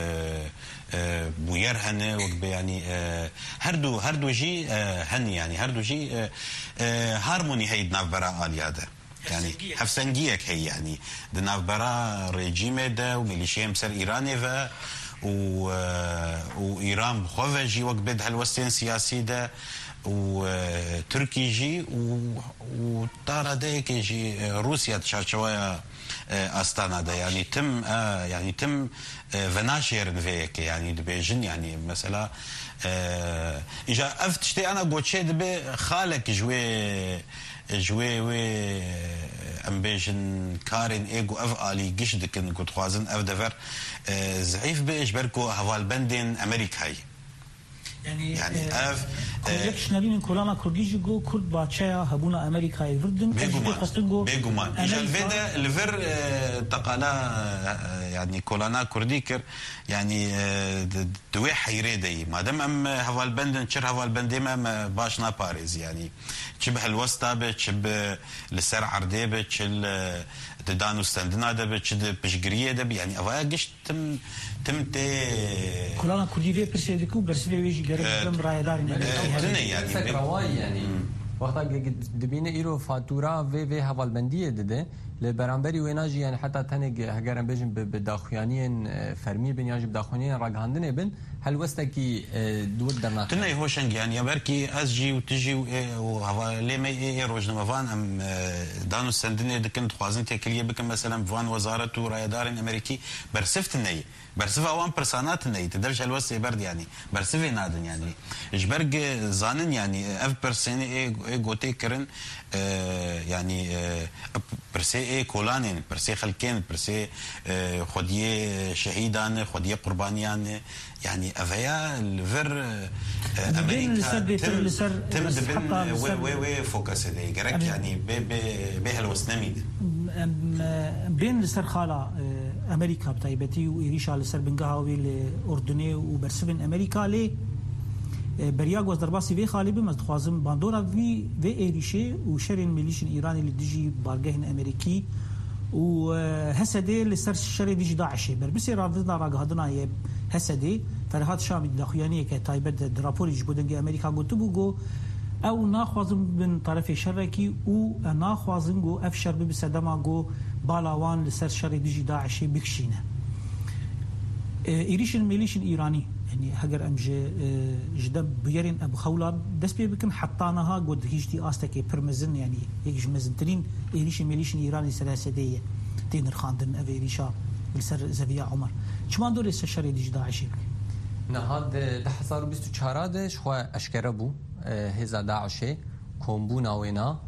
بويرهن يعني هردو هردو جي هني يعني هردو جي هارموني هي دناف برا آلي هذا يعني هفسنجيك هي يعني دناف برا ريجيم ده وميليشيا مسر إيراني فا و وإيران بخوفة جي وقت بدها الوسطين سياسي ده وتركي جي وطارا ديك جي روسيا تشارشوايا استانا ده يعني تم آه يعني تم آه فناشير فيك يعني دبيجن يعني مثلا آه اجا افتشتي انا قوتشي دبي خالك جوي جوي وي امبيجن كارين ايجو اف الي قشدك كنت خوازن اف دفر آه زعيف بايش بركو هوال بندين امريكاي يعني يعني اف كولكشنالين كولانا كرديجي جو كرد باتشايا هبونا امريكا يفردن بيجومان بيجومان اجا الفيدا الفر تقالا يعني كولانا كرديكر يعني دوي حيريدي ما دام ام هوال بندن شر هوال بندي ما باشنا باريس يعني تشبه الوسطى بتشبه لسر عردي بتشل دانو ستاندنا ده بتشد بشجريه ده يعني افا قش تم تم تي كولانا كردي في برسيدكو برسيدي ويجي غير دم راي دار يعني رواي يعني وقتا دبينه ايرو فاتوره في في هوالبنديه ده لبرانبري ويناجي يعني حتى تاني هجرن بيجن بداخوانيين فرمي بن ياجي بداخوانيين راغاندنه بن هل وستكي دور درنا تني هوشنج يعني بركي اسجي وتجي و لي مي روجنا مفان ام دانو سندني دكن خوازن تكليه بك مثلا فان وزاره رايدار امريكي برسفت ني برسف اوان برسانات ني تدرج الوسي برد يعني برسف نادن يعني اجبرج زانن يعني اف برسين اي غوتي كرن يعني برسي اي كولانين برسي خلكين برسي خديه شهيدان خديه قربانيان يعني افيا الفر امريكا تم تم وي وي فوكس دي جرك يعني به به الوسنمي بين لسر خاله امريكا بتايبتي وإيريشا لسر بنجاوي الاردني وبرسفن امريكا لي برياغ وزرباسي في خالبه مزخوازم باندورا في في إيريشي وشرين ميليشن ايراني اللي ديجي بارجهن امريكي وهسدي لسر شري ديجي داعشي بربسي رافضنا راغهدنا ي هسدي فرهاد شامي داخيانيه كتايبت درابوري جبودنجي امريكا غوتبوغو او ناخوازم من طرف شركي و ناخوازم جو افشر بسدما جو بالاوان لسر شري ديجي داعشي بكشينه إيريشن ميليشن ايراني يعني هجر امج جدب بيرين ابو خولان دس بي بكم حطانها قد هيجتي استكي برمزن يعني هيك مزنترين إيريشن ميليشن ايراني سلاسديه تينر خاندن ابي إيريشا لسر زبيا عمر شمان دور لسر شري ديجي داعشي نهاد ده هزار و بیست و چهار دش خو اشکره بو هزا داعشه کومبونا وینا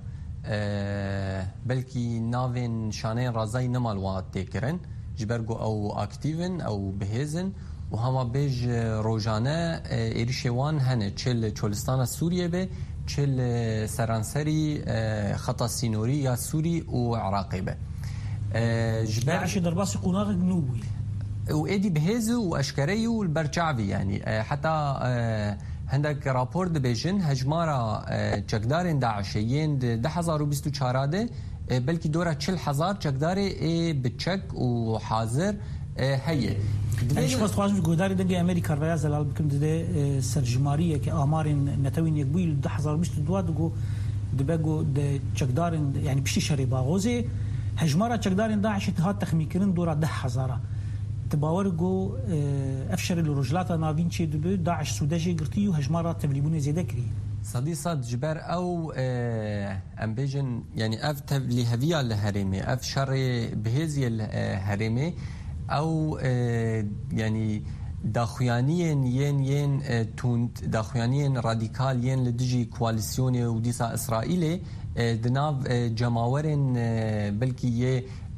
بلکی ناوین شانه رازای نمال وات تکرن جبرگو او اکتیون او بهزن و هما بیج روزانه ایریشوان هنه چل چولستان سوریه به چل سرانسری خطا سینوری یا سوری و عراقی به جبر عشي درباس قنار جنوبي وإيدي بهزو وأشكري والبرشعبي يعني حتى هندك رابور دبيجن هجمارة جقدارين داعشيين ده هزار وبيست و چهاراده بلكي دورة چل هزار جقداري بتشك وحاضر هي يعني شخص خواهش قداري دقي أمريكا الرئاسة زلال بكم ده سرجمارية كآمارين نتوين يقبوي ده هزار وبيست دواد وقو دبقو ده جقدارين يعني بشي شري باغوزي هجمارة جقدارين داعش اتهاد تخميكرين دورة ده هزارة تباورجو افشر الرجلات نافين شي دبي داعش سوداجي قرتي وهجمارة تبليبون زياده كري صدي صد جبر او امبيجن يعني اف تبلي هفيا الهرمي اف شر بهزي الهرمي او يعني داخوانيين ين ين تونت داخوانيين راديكال ين لدجي كواليسيوني وديسا اسرائيلي دناف جماورين بلكي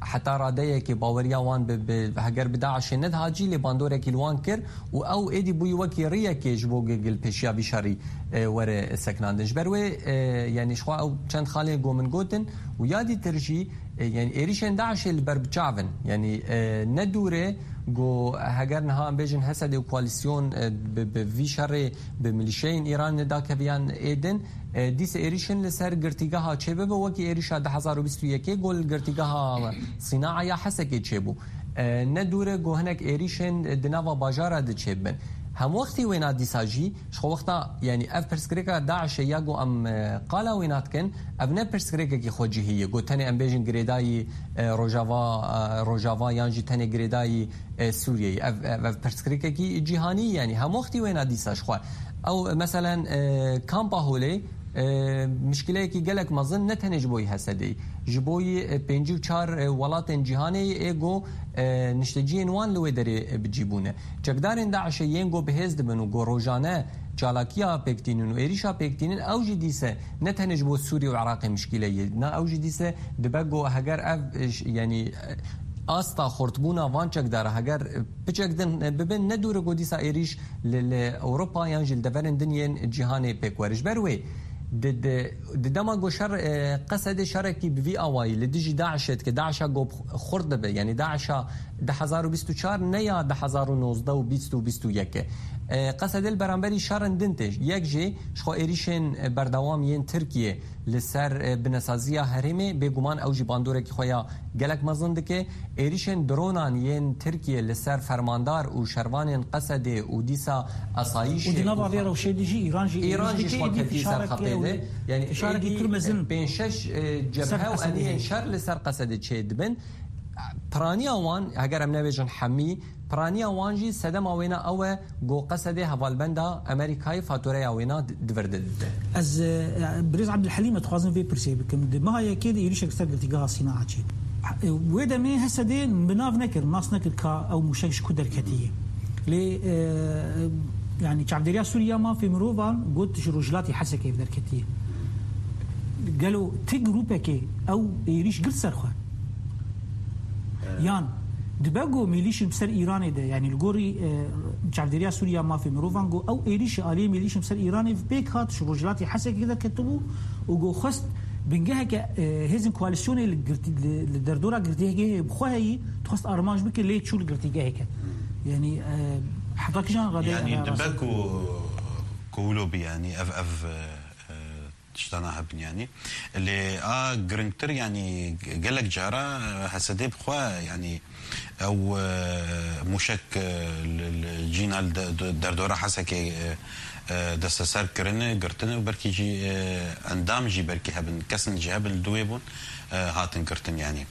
حتى راديه كي باوريا وان بهجر بداعش ند هاجي لي باندورا كي لوان كر و او ايدي بو يوكي ريا كي جبو جل بيشيا بشاري ور سكنان جبروي يعني شخوا او چند خالي جو من جوتن ويادي ترجي يعني ايريشن داعش البربچافن يعني ندوره جو هجر نها بيجن هسد كواليسيون بفي شر بميليشيين ايران داك بيان ايدن دیس ایریشن لسر گرتیگاه چه به وکی ایریش ده هزار و بیست و یک گل گرتیگاه صناعه یا حسکی چه بو ندوره گوهنک ایریشن دنوا باجارا ده چه بن هم وقتی وینا دیساجی شخو وقتا يعني اف برسكريكا داعش ياغو ام قالا ويناتكن ابنا برسكريكا كي خوجي هي جو تاني ام بيجن جريداي روجافا روجافا يانجي تاني جريداي سوريا اف برسكريكا كي جهاني يعني هم وقتی وينا ديساج خو او مثلا كامبا هولي مشكله كي قالك مظن نتنج بوي هسدي جبوي بنجي وشار ولات جهاني ايجو نشتجين وان لو دري بجيبونه جقدارين داعش ينجو بهزد منو جو روجانا جالاكيا بيكتينن وإيريشا بيكتينن أو جديسة نتنج بو سوريا وعراق مشكله نا او جديسه دبقو هجر اف يعني استا خورتبونا وانچک داره هگر بچکدن ببن ندور گودیسا ایریش لاوروبا یانجل دورن دنین جهان پیکورش بروي د د دما گو شر قصد شرکی بوی اوای لدیجی داعشت که داعش گو خورده به یعنی داعش ده هزار و بیست و چهار نیا ده هزار و نوزده و بیست و بیست و یک قصد البرانبری شرن دنتش یک جی شخو ایریشن بردوام ین ترکیه لسر بنسازیا هرمه بگومان اوجی باندوره که خویا گلک مزند که ایریشن درونان ین ترکیه لسر فرماندار و شروان قصد و دیسا اسایش و دینا باوی روشه دیجی ایران جی ایران جی شما کتی سر خطیده یعنی اشاره کی کرمزن بین شش جبهه و انین شر لسر قصد چه دبن پرانیا وان اگر ام نویجن حمی پرانیا وانجی سدم اوینا او گو قصده حوالبندا امریکای فاتوره اوینا دورده از بريز عبد الحليم تخازن في برسي بكم ما هي كده يريش اكثر التقاء صناعه شيء ودا مي هسدين بناف نكر ناس نكر كا او مشكش كدر كتيه لي يعني شعب سوريا ما في مروفان قلت رجلاتي حسه كيف دركتيه قالوا تجروبك او يريش قلت سرخان يان دبقوا ميليش بسر إيراني ده يعني الجوري شعب سوريا ما في مروفانجو أو إيريش آلية ميليش بسر إيراني في بيك هات شو رجلاتي حسك كذا كتبوا وجو خست بنجها ك هزن كواليسيون اللي الدردورة قرتيه جه بخوهي تخست أرماج بك ليه شو اللي قرتيه جه يعني حضرتك جان غادي يعني دبقوا كولو يعني أف أف تشتنا هبن يعني اللي آه جرنتر يعني قالك جارة هسدي بخوا يعني او مشك الجينا دردورة حسكي دست سر كرنه قرتنه وبركي جي اندام جي بركي هبن كسن جي هبن دويبون هاتن قرتن يعني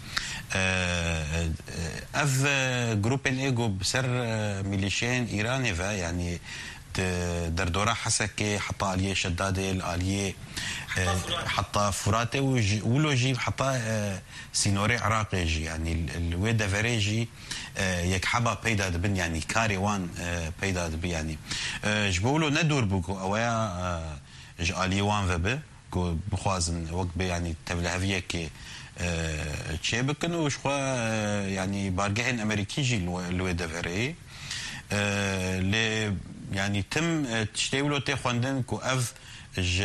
اف جروب الايجو بسر ميليشيين ايراني فا يعني دردورة حسكي حطا عليه شدادة عليه حطا فراته ولو جيب حطا سينوري عراقي جي يعني الويدا فريجي يك حبا بيدا دبن يعني كاري وان بيدا دب يعني جبولو ندور بوكو اويا جالي وان فبه كو بخوازن وقت بي يعني تبلهفيه كي تشي بكن وشخوا يعني بارجهن امريكي جي الويدا فري ل يعني تم تشتيولو تخوندن كو اف ج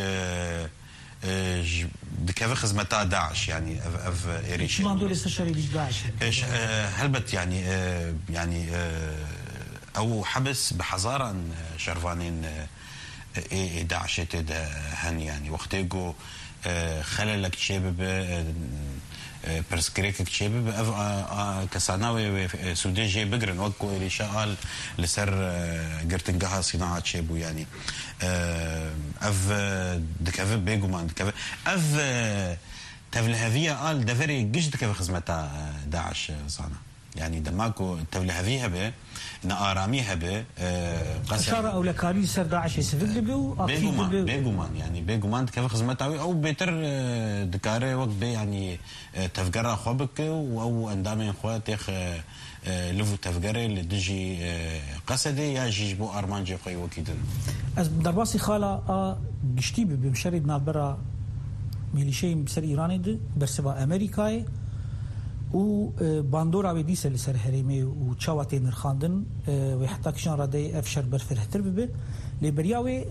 ج دكاف خدمتا داعش يعني اف اف ايريش ما دول استشاري داعش ايش هلبت يعني يعني او حبس بحذارا شرفانين داعش تد هن يعني وقتيجو خللك شباب برسكريك شباب اف كساناوي سودان جي بقرن وقو ايريشا قال لسر قرتنقها صناعه شبو يعني اف دكاف بيجومان دكاف اف تفلهفيه قال دفري قش دكاف خدمتا داعش صانا يعني دماكو تفلهفيه به ناراميها به اشاره او لكاري سر داعش يسفل بيو بيجومان بيجومان يعني بيجومان دكاف خدمتا او بيتر دكاره وقت بي يعني تفجر خوبك او اندامين خواتيخ لفو تفجر اللي دجي قصدي يا جيجبو ارمانجي خوي وكيدن از درباسي خاله گشتي بمشرد نابرا ميليشي بسر ايراني دي برسبا امريكاي و باندورا وديس اللي سر هريمي وتشاواتي نرخاندن وحتى كشان ردي افشر برفرهتر ببه لبرياوي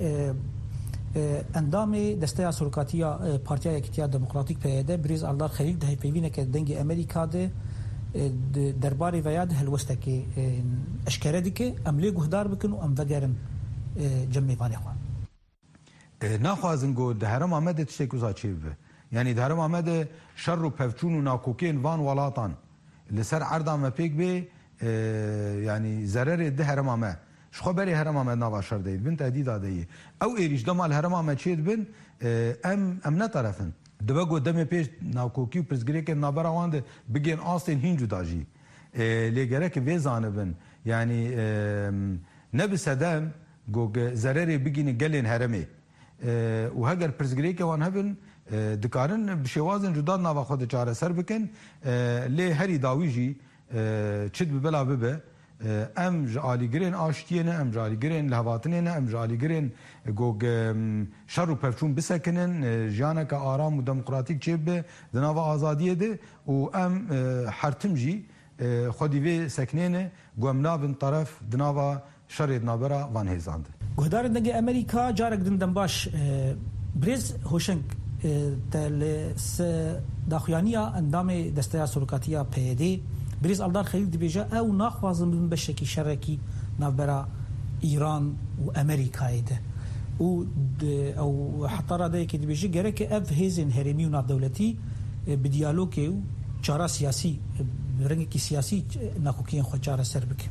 اندام دسته سرکاتیا پارتیا یکتیا دموکراتیک پیاده بریز آلدار خلیل ده پیوینه که دنگ امریکا ده درباری ویاد هلوسته که اشکره دی که عملی گهدار بکن و ام وگرن جمعی وانی خواه نخوازن گو ده هرم آمده تشتکوزا چی ببه یعنی ده هرم آمده شر و پفچون و ناکوکین وان ولاتان لسر عرضا ما پیک به یعنی ضرر ده هرم آمده شخو بری هرم آمد نوا شر دید بن تهدید آدهی او ایریش دمال هرم آمد چید بن ام ام نطرفن دبگو دم پیش ناوکوکی و پرزگری که نابر آوانده بگین آستین هینجو داجی لیگره که ویزانه بن یعنی نبی سدام گو ضرری بگین گلین هرمی و هگر پرزگری که وان هبن دکارن بشوازن جدا نوا خود چاره سر بکن لی هری داویجی چید ببلا ببه ام جالی گرین آشتینه ام جالی گرین لهواتنه ام جالی گرین گوگ شر و پفچون بسکنن جانه که آرام و دموکراتیک چیبه دناوا آزادیه ده و ام حرتم جی خودی وی سکنینه گوم نابن طرف دناوا شر نابرا وان هیزانده گهدار دنگ امریکا جارک دندن باش بریز هوشنگ تل داخوانیا اندام دسته سرکاتیا پیدی بریز آلدار خلیل دبیجه او ناخوازم بن بشکی شرکی نابرا ایران و امریکای ده و او حتی را ده که دبیجه گره که اف هیزن هرمی و ناف دولتی بدیالوگی و چاره سیاسی رنگی که سیاسی ناکوکین خود چاره سر بکن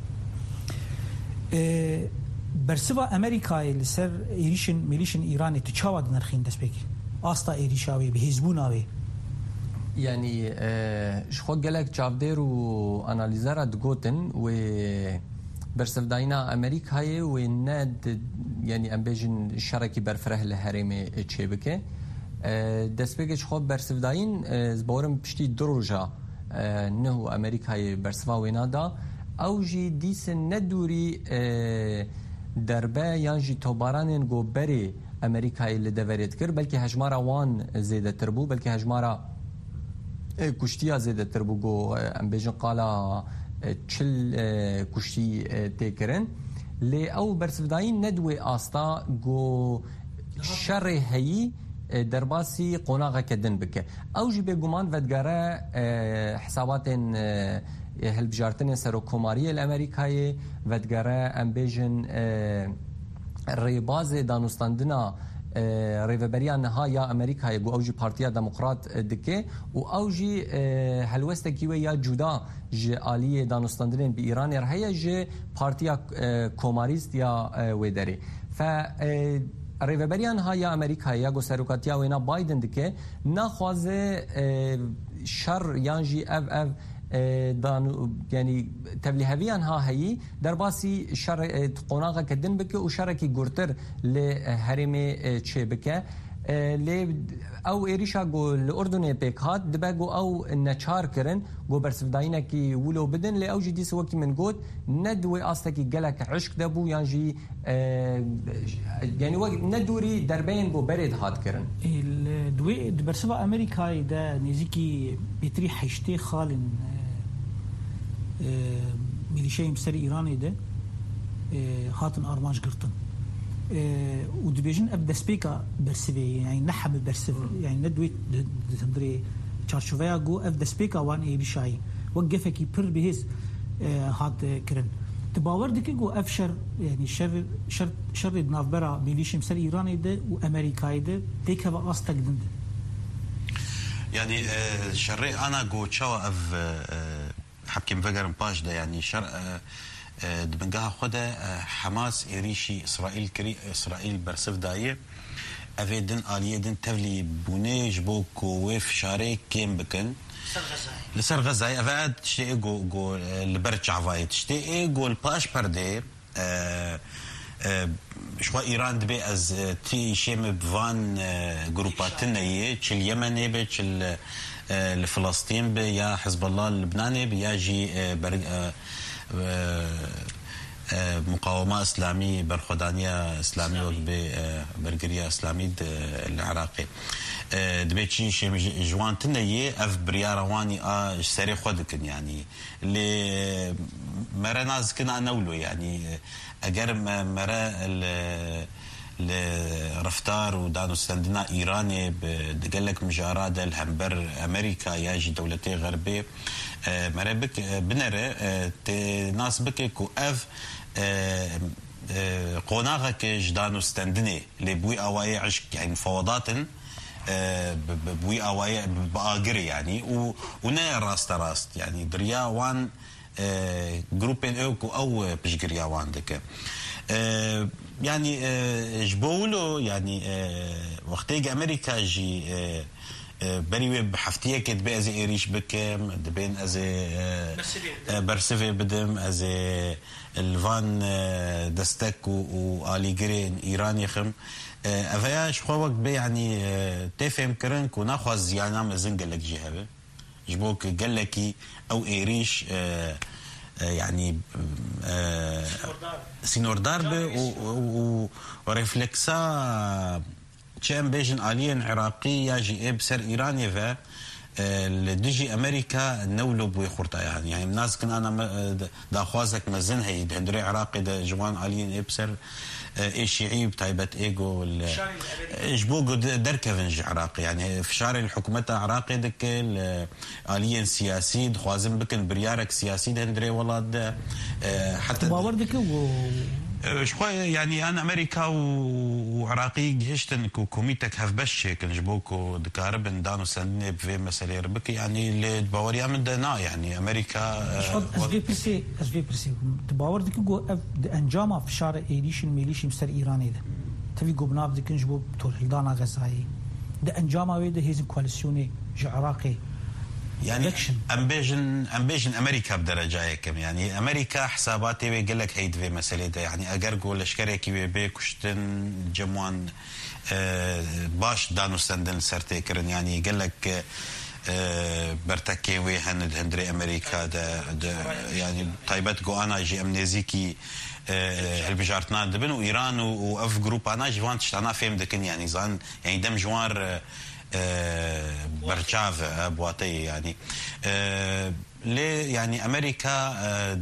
برسوا امریکای لسر ایریشن میلیشن ایرانی تو چاواد نرخین دست بکی آستا ایریشاوی به هزبوناوی يعني شخو قالك جافدير واناليزارا دغوتن و برسفداينا امريكا هي وناد يعني امبيجن شركي برفره الهرم تشيبكه دسبيك شخو برسفداين زبورم بشتي دروجا نهو امريكا هي برسفا وينادا او جي ديس ندوري دربه يانجي توبارانن گو بري امريكا اللي دوريت كر بلكي هجمارا وان زياده تربو بلكي هجمارا کشتی زیاده تر بگو ام بیشن قالا چل کشتی تکرن لی او برسفداین ندوی آستا گو شر هی درباسی قناغه کدن بکه او جی بگمان ودگاره حسابات هلبجارتن سر کوماری الامریکایی ودگاره ام بیشن ریباز دانستاندنا ریوبریا نهایا امریکا یگو اوجی پارتیا دموکرات دکه و اوجی هلوسته کیوه یا جدا جالی دانستاندرین به ایران رهیا ج پارتیا کوماریست یا ودری ف ریوبریا نهایا امریکا یا گو سروکاتیا وینا بایدن دکه نخوازه شر یانجی اف اف دانو يعني تبليهويان ها هي درباسي شر قناغه كدن بك وشركي غورتر لهرمي تشيبكه ل او ايريشا جو الاردن بيكات دباغو او نچار كرن جو برسفداينا كي ولو بدن ل اوجي دي سوكي من جود ندوي استكي جلك عشق دبو يانجي يعني وقت ندوري دربين جو بريد هات كرن الدوي برسفا امريكا ده نزيكي بيتري حشتي خالن ميليشيا مسري ايراني ده هاتن ارماج قرطن ودبيجن اب دسبيكا برسبي يعني نحم برسب يعني ندوي تمدري تشارشوفيا جو اف دسبيكا وان اي بشاي وقفكي بر بهز هات كرن تباور دك جو افشر يعني شر شر شر بنافبرا ميليشيا مسري ايراني ده وامريكاي ده ديك هذا استقدم يعني شري انا جو تشوا اف حكيم فجر باش ده يعني شر دبنجها خده حماس إيريشي إسرائيل كري إسرائيل برسف داية أفيدن آلية دن تولي بونيج بو كويف شاري كيم بكن لسر غزاي أفاد تشتي جو جو لبرت عفاية تشتي جو الباش بردي شو إيران دبي از تي شيم بفان جروباتنا يه تشل اليمن بي تشل لفلسطين بي يا حزب الله اللبناني بيجي برد مقاومة إسلامي برخدانية إسلامي وبرجرية إسلامي العراقي دبيت شيء شيء جوان تنية أف بريارواني آ سري خدكن يعني اللي مرة ناس كنا نولو يعني أجر مرة الرفتار ودانو سندنا إيراني بدقلك مجارات الهمبر أمريكا ياجي دولتي غربية مرة بك بنرى ناس بك كو أف قناغك جدانو ستندني لبوي أواي عشق يعني مفاوضات بوي أواي بآجري يعني ونا راست راست يعني دريا وان جروبين أوكو أو بشجريا وان دك يعني جبولو يعني وقتيج أمريكا جي بريوي بحفتيه كد بأزي إيريش بكم دبين أزي برسفي بدم أزي الفان دستك وآلي جرين إيران يخم أفياش خوك بي يعني تفهم كرنك وناخذ يعني عم زنقلك جهبه جبوك قلكي أو إيريش يعني سينور داربه ورفلكسا كان بيجن آليين عراقي يجي بسر إيراني فا لدجي أمريكا نولو بوي خورتا يعني يعني الناس كن أنا داخوازك مزن هي دهندري عراقي دا جوان آليين بسر إيه شيعي بتايبة إيجو جبوغو دركفنج عراقي يعني فشار الحكومة عراقي دك آليين سياسي دخوازن بكن بريارك سياسي دهندري والله حتى باوردك و شوي يعني أنا أمريكا وعراقي جهشتن كوميتك هفبش كن جبوكو دكاربن دانو سنة بفي مسألة ربك يعني اللي تباوري أمن دنا يعني أمريكا أس في برسي أس في برسي تباور دك جو أف أنجام في شارع إيريش الميليش مستر إيراني ده تبي جو بناف دك نجبو تور دانا غزاي ده أنجام ويده هيزن كواليسيوني عراقي يعني امبيجن امبيجن امريكا بدرجه كم يعني امريكا حساباتي بيقول لك هيد في مساله يعني اجر قول اشكرك بكشتن جموان باش دانو سندن سرتكرن يعني قال لك برتكي وهند هندري امريكا ده يعني طيبت جو انا جي امنيزيكي البجارتنا دبن وايران واف جروب انا جوان تشتانا فهم دكن يعني زان يعني دم جوار برشاف بواتي يعني ليه يعني أمريكا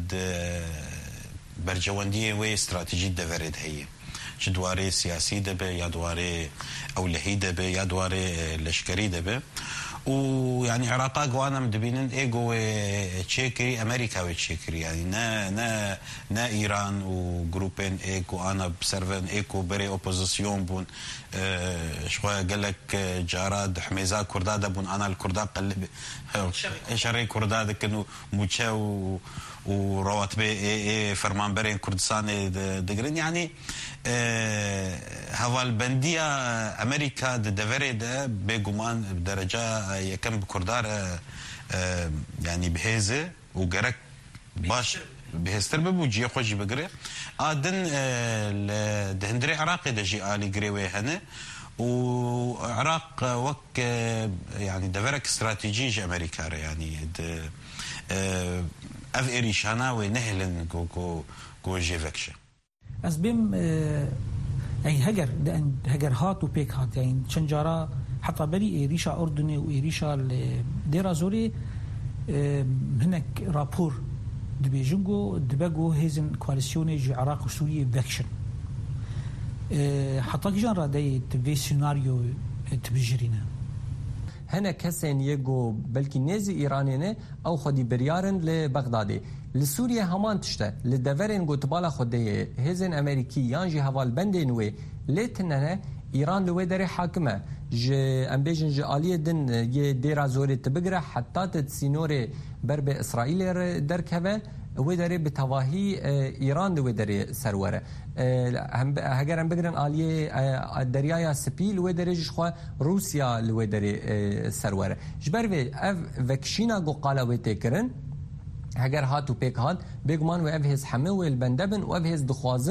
برجواندية وي استراتيجية دفرد هي شدواري سياسي دبه يا دواري أولهي دبه يا دواري لشكري دبه ويعني عراقا قوانا مدبينن ايجو تشيكري امريكا وتشيكري يعني نا نا نا ايران وجروبين ايجو انا بسرفن ايكو بري اوبوزيسيون بون اه شويه قال لك جاراد حميزه كرداده بون انا الكرداد قلب شري كرداد كانوا موتشاو ورواتبي اي اي فرمان برين كردستان دقرين يعني اه هوا البنديه امريكا دفري ده بجمان بدرجه يكم بكردار اه يعني بهزه وجرك باش بهستر بوجي خوش بقري ادن اه دهندري عراقي دجي الي قريوي هنا وعراق وك يعني دفرك استراتيجي امريكا يعني اه اف إيريشانا ونهلن كو كو كو جيفكشة. أسبيم أي هجر ده هجر هات وبيك هات يعني شنجارة حتى بري إيريشا أردني وإيريشا ديرا زوري هناك رابور دبيجنجو دبجو هيزن كواليسيوني جي عراق وسوريا فيكشن. حتى كجان رداي تبي سيناريو تبجرينا. هنا كسين يجو بلكي نازي إيرانينه أو خدي بريارن لبغدادي لسوريا همان تشتا لدفرين جو تبالا خدي هزن أمريكي يانجي هوال بندينوي لتننا إيران لوي داري حاكمة جي أمبيجن جي آلية دن يه ديرا زوري تبقرة حتى تتسينوري برب إسرائيل دركبه وداري بتواهي إيران وداري سروره هجر هم بقرن آلية دریای سپیل وداري جخوا روسيا وداري سروره جبر في اف وكشينا جو قالا وتكرن هجر هاتو بيك هات بيجمان و اف هز حمو البندبن و اف هز دخوازن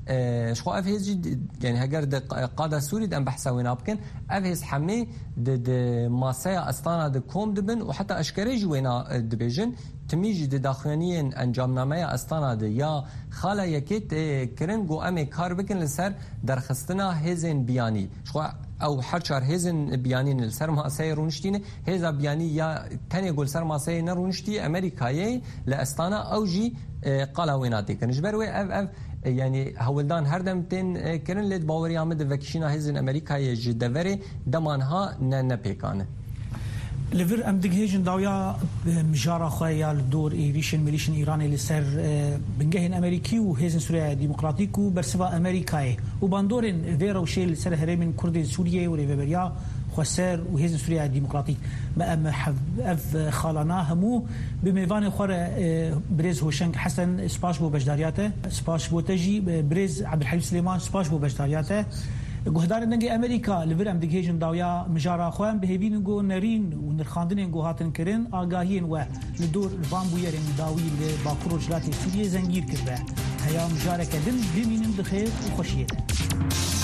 شخو اف هيز يعني هجر قاده سوري دم بحثا وين ابكن اف هيز حمي د ماسيا استانا د كوم دبن وحتى اشكري وينا دبيجن تميج د داخليين انجام نامه استانا د يا خاله يكيت كرن جو امي كار بكن لسر درخستنا هيزن بياني شخو او حرچار هيزن بيانين السر ما سيرونشتين هيزا بياني يا تاني يقول سر ما سي نرونشتي امريكايي لاستانا اوجي قالا ويناتي كنجبر وي اف اف يعني هولدان هردمتين كرن لید باوری آمد وکشینا هزین امریکای جدوری دمانها نه نپیکانه. لفر ام دقيقين داويا مجارة خايا الدور إيريشن ميليشن إيراني لسر بنجهن أمريكي وهزن سوريا ديمقراطيكو برسبا أمريكاي وباندورن فيرا وشيل لسر هرمين كرد سوريا وريفيبريا خسر وهزن سوريا ديمقراطيك ما أم أف خالنا همو بميفان خور بريز هوشنك حسن سباش بو بجدارياته سباش بو تجي بريز عبد الحليم سليمان سباش بو بجدارياته گهدار نگی امریکا لور ام دیگهجن داویا مجارا خوام بهبین گو نرین و نرخاندن گو هاتن کرن آگاهین و لدور الوان بویرن داوی لباکور جلات سوریه زنگیر کرده هیا مجارا کدن بمینن دخیر و خوشیه